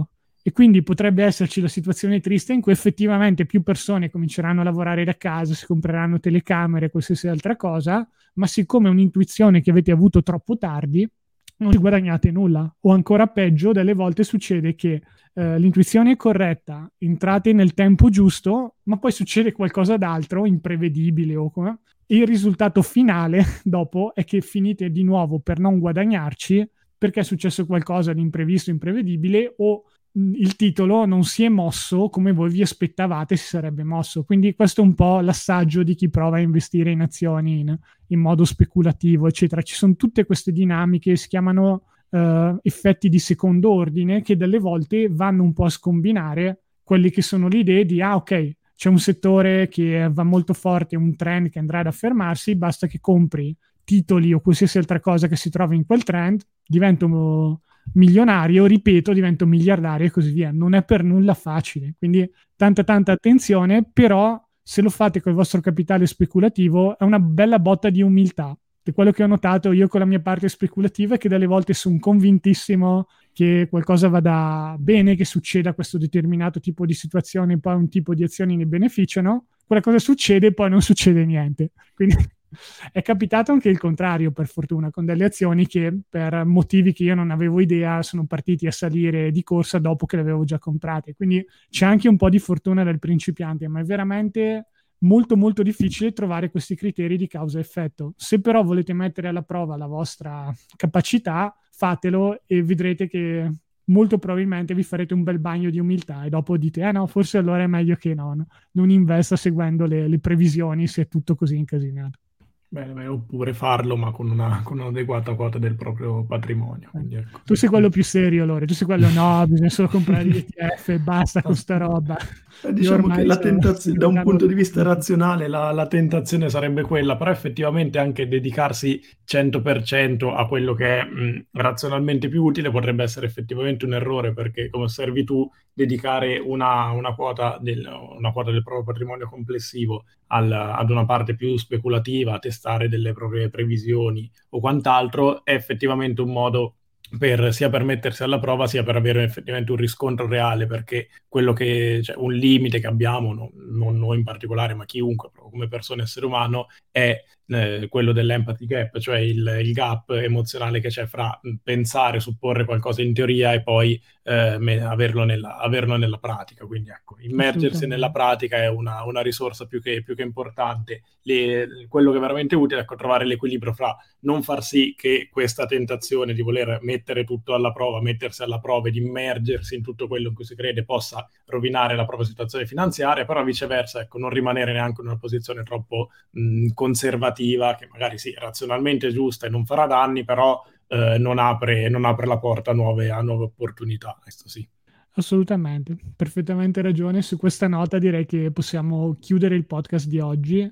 E quindi potrebbe esserci la situazione triste in cui effettivamente più persone cominceranno a lavorare da casa, si compreranno telecamere, qualsiasi altra cosa, ma siccome è un'intuizione che avete avuto troppo tardi, non ci guadagnate nulla. O ancora peggio, delle volte succede che eh, l'intuizione è corretta, entrate nel tempo giusto, ma poi succede qualcosa d'altro, imprevedibile o come, e il risultato finale dopo è che finite di nuovo per non guadagnarci perché è successo qualcosa di imprevisto, imprevedibile, o il titolo non si è mosso come voi vi aspettavate si sarebbe mosso. Quindi questo è un po' l'assaggio di chi prova a investire in azioni in, in modo speculativo, eccetera. Ci sono tutte queste dinamiche, si chiamano uh, effetti di secondo ordine, che delle volte vanno un po' a scombinare quelli che sono le idee di, ah ok, c'è un settore che va molto forte, un trend che andrà ad affermarsi, basta che compri titoli o qualsiasi altra cosa che si trova in quel trend, divento milionario, ripeto, divento miliardario e così via. Non è per nulla facile, quindi tanta tanta attenzione, però se lo fate con il vostro capitale speculativo è una bella botta di umiltà. E quello che ho notato io con la mia parte speculativa è che delle volte sono convintissimo che qualcosa vada bene, che succeda questo determinato tipo di situazione, poi un tipo di azioni ne beneficiano, quella cosa succede e poi non succede niente. Quindi è capitato anche il contrario, per fortuna, con delle azioni che per motivi che io non avevo idea sono partiti a salire di corsa dopo che le avevo già comprate. Quindi c'è anche un po' di fortuna del principiante, ma è veramente molto molto difficile trovare questi criteri di causa-effetto. Se però volete mettere alla prova la vostra capacità, fatelo e vedrete che molto probabilmente vi farete un bel bagno di umiltà e dopo dite, eh no, forse allora è meglio che no, no? Non investa seguendo le, le previsioni se è tutto così incasinato. Bene, bene, oppure farlo ma con, una, con un'adeguata quota del proprio patrimonio. Quindi ecco, tu sei quello più serio, Lore, tu sei quello no, bisogna solo comprare gli E T F e basta con sta roba. Eh, diciamo che la tentazione, da un punto di vista razionale la, la tentazione sarebbe quella, però effettivamente anche dedicarsi cento per cento a quello che è mh, razionalmente più utile potrebbe essere effettivamente un errore, perché come osservi tu, dedicare una, una, quota, del, una quota del proprio patrimonio complessivo al, ad una parte più speculativa, a testare delle proprie previsioni o quant'altro, è effettivamente un modo per sia per mettersi alla prova sia per avere effettivamente un riscontro reale, perché quello che, cioè, un limite che abbiamo, no, non noi in particolare ma chiunque come persona essere umano, è eh, quello dell'empathy gap, cioè il, il gap emozionale che c'è fra pensare, supporre qualcosa in teoria e poi eh, me, averlo, nella, averlo nella pratica. Quindi ecco, immergersi nella pratica è una, una risorsa più che, più che importante. Le, quello che è veramente utile è ecco, trovare l'equilibrio fra non far sì che questa tentazione di voler mettere tutto alla prova, mettersi alla prova ed immergersi in tutto quello in cui si crede possa rovinare la propria situazione finanziaria, però viceversa, ecco, non rimanere neanche in una posizione troppo mh, conservativa, che magari sì, razionalmente giusta e non farà danni, però eh, non, apre, non apre la porta a nuove, a nuove opportunità, questo sì. Assolutamente, perfettamente ragione. Su questa nota direi che possiamo chiudere il podcast di oggi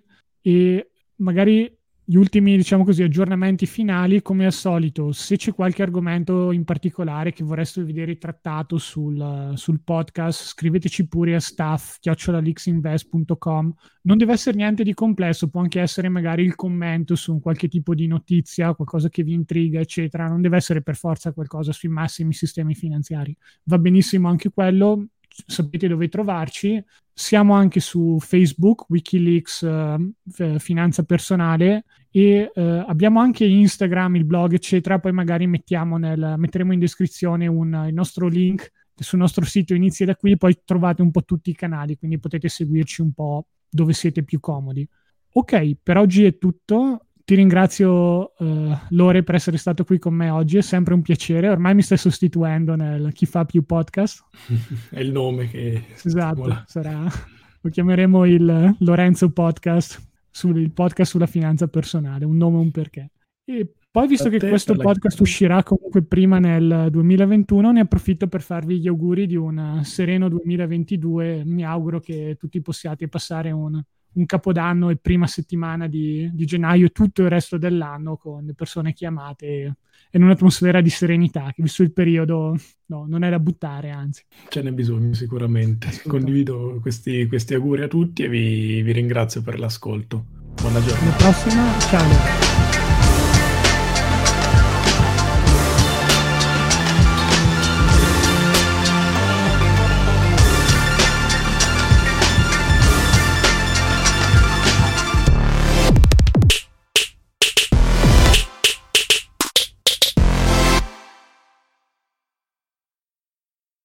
e magari gli ultimi, diciamo così, aggiornamenti finali, come al solito. Se c'è qualche argomento in particolare che vorreste vedere trattato sul, sul podcast, scriveteci pure a staff chiocciola lixinvest punto com. Non deve essere niente di complesso, può anche essere magari il commento su qualche tipo di notizia, qualcosa che vi intriga, eccetera. Non deve essere per forza qualcosa sui massimi sistemi finanziari. Va benissimo anche quello. Sapete dove trovarci. Siamo anche su Facebook, Wikileaks uh, Finanza Personale, e uh, abbiamo anche Instagram, il blog, eccetera. Poi magari mettiamo nel, metteremo in descrizione un, il nostro link sul nostro sito, inizia da qui, poi trovate un po' tutti i canali, quindi potete seguirci un po' dove siete più comodi. Ok, per oggi è tutto. Ti ringrazio uh, Lore per essere stato qui con me oggi, è sempre un piacere. Ormai mi stai sostituendo nel Chi fa più podcast. È il nome che... Esatto, sarà... lo chiameremo il Lorenzo Podcast, sul, il podcast sulla finanza personale, un nome, un perché. E poi, visto che questo podcast uscirà comunque prima nel duemilaventuno, ne approfitto per farvi gli auguri di un sereno duemilaventidue. Mi auguro che tutti possiate passare un... un capodanno e prima settimana di, di gennaio e tutto il resto dell'anno con le persone chiamate e in un'atmosfera di serenità, che visto il periodo no, non è da buttare, anzi. Ce n'è bisogno sicuramente. Condivido questi, questi auguri a tutti e vi, vi ringrazio per l'ascolto. Buona giornata. Alla prossima, ciao.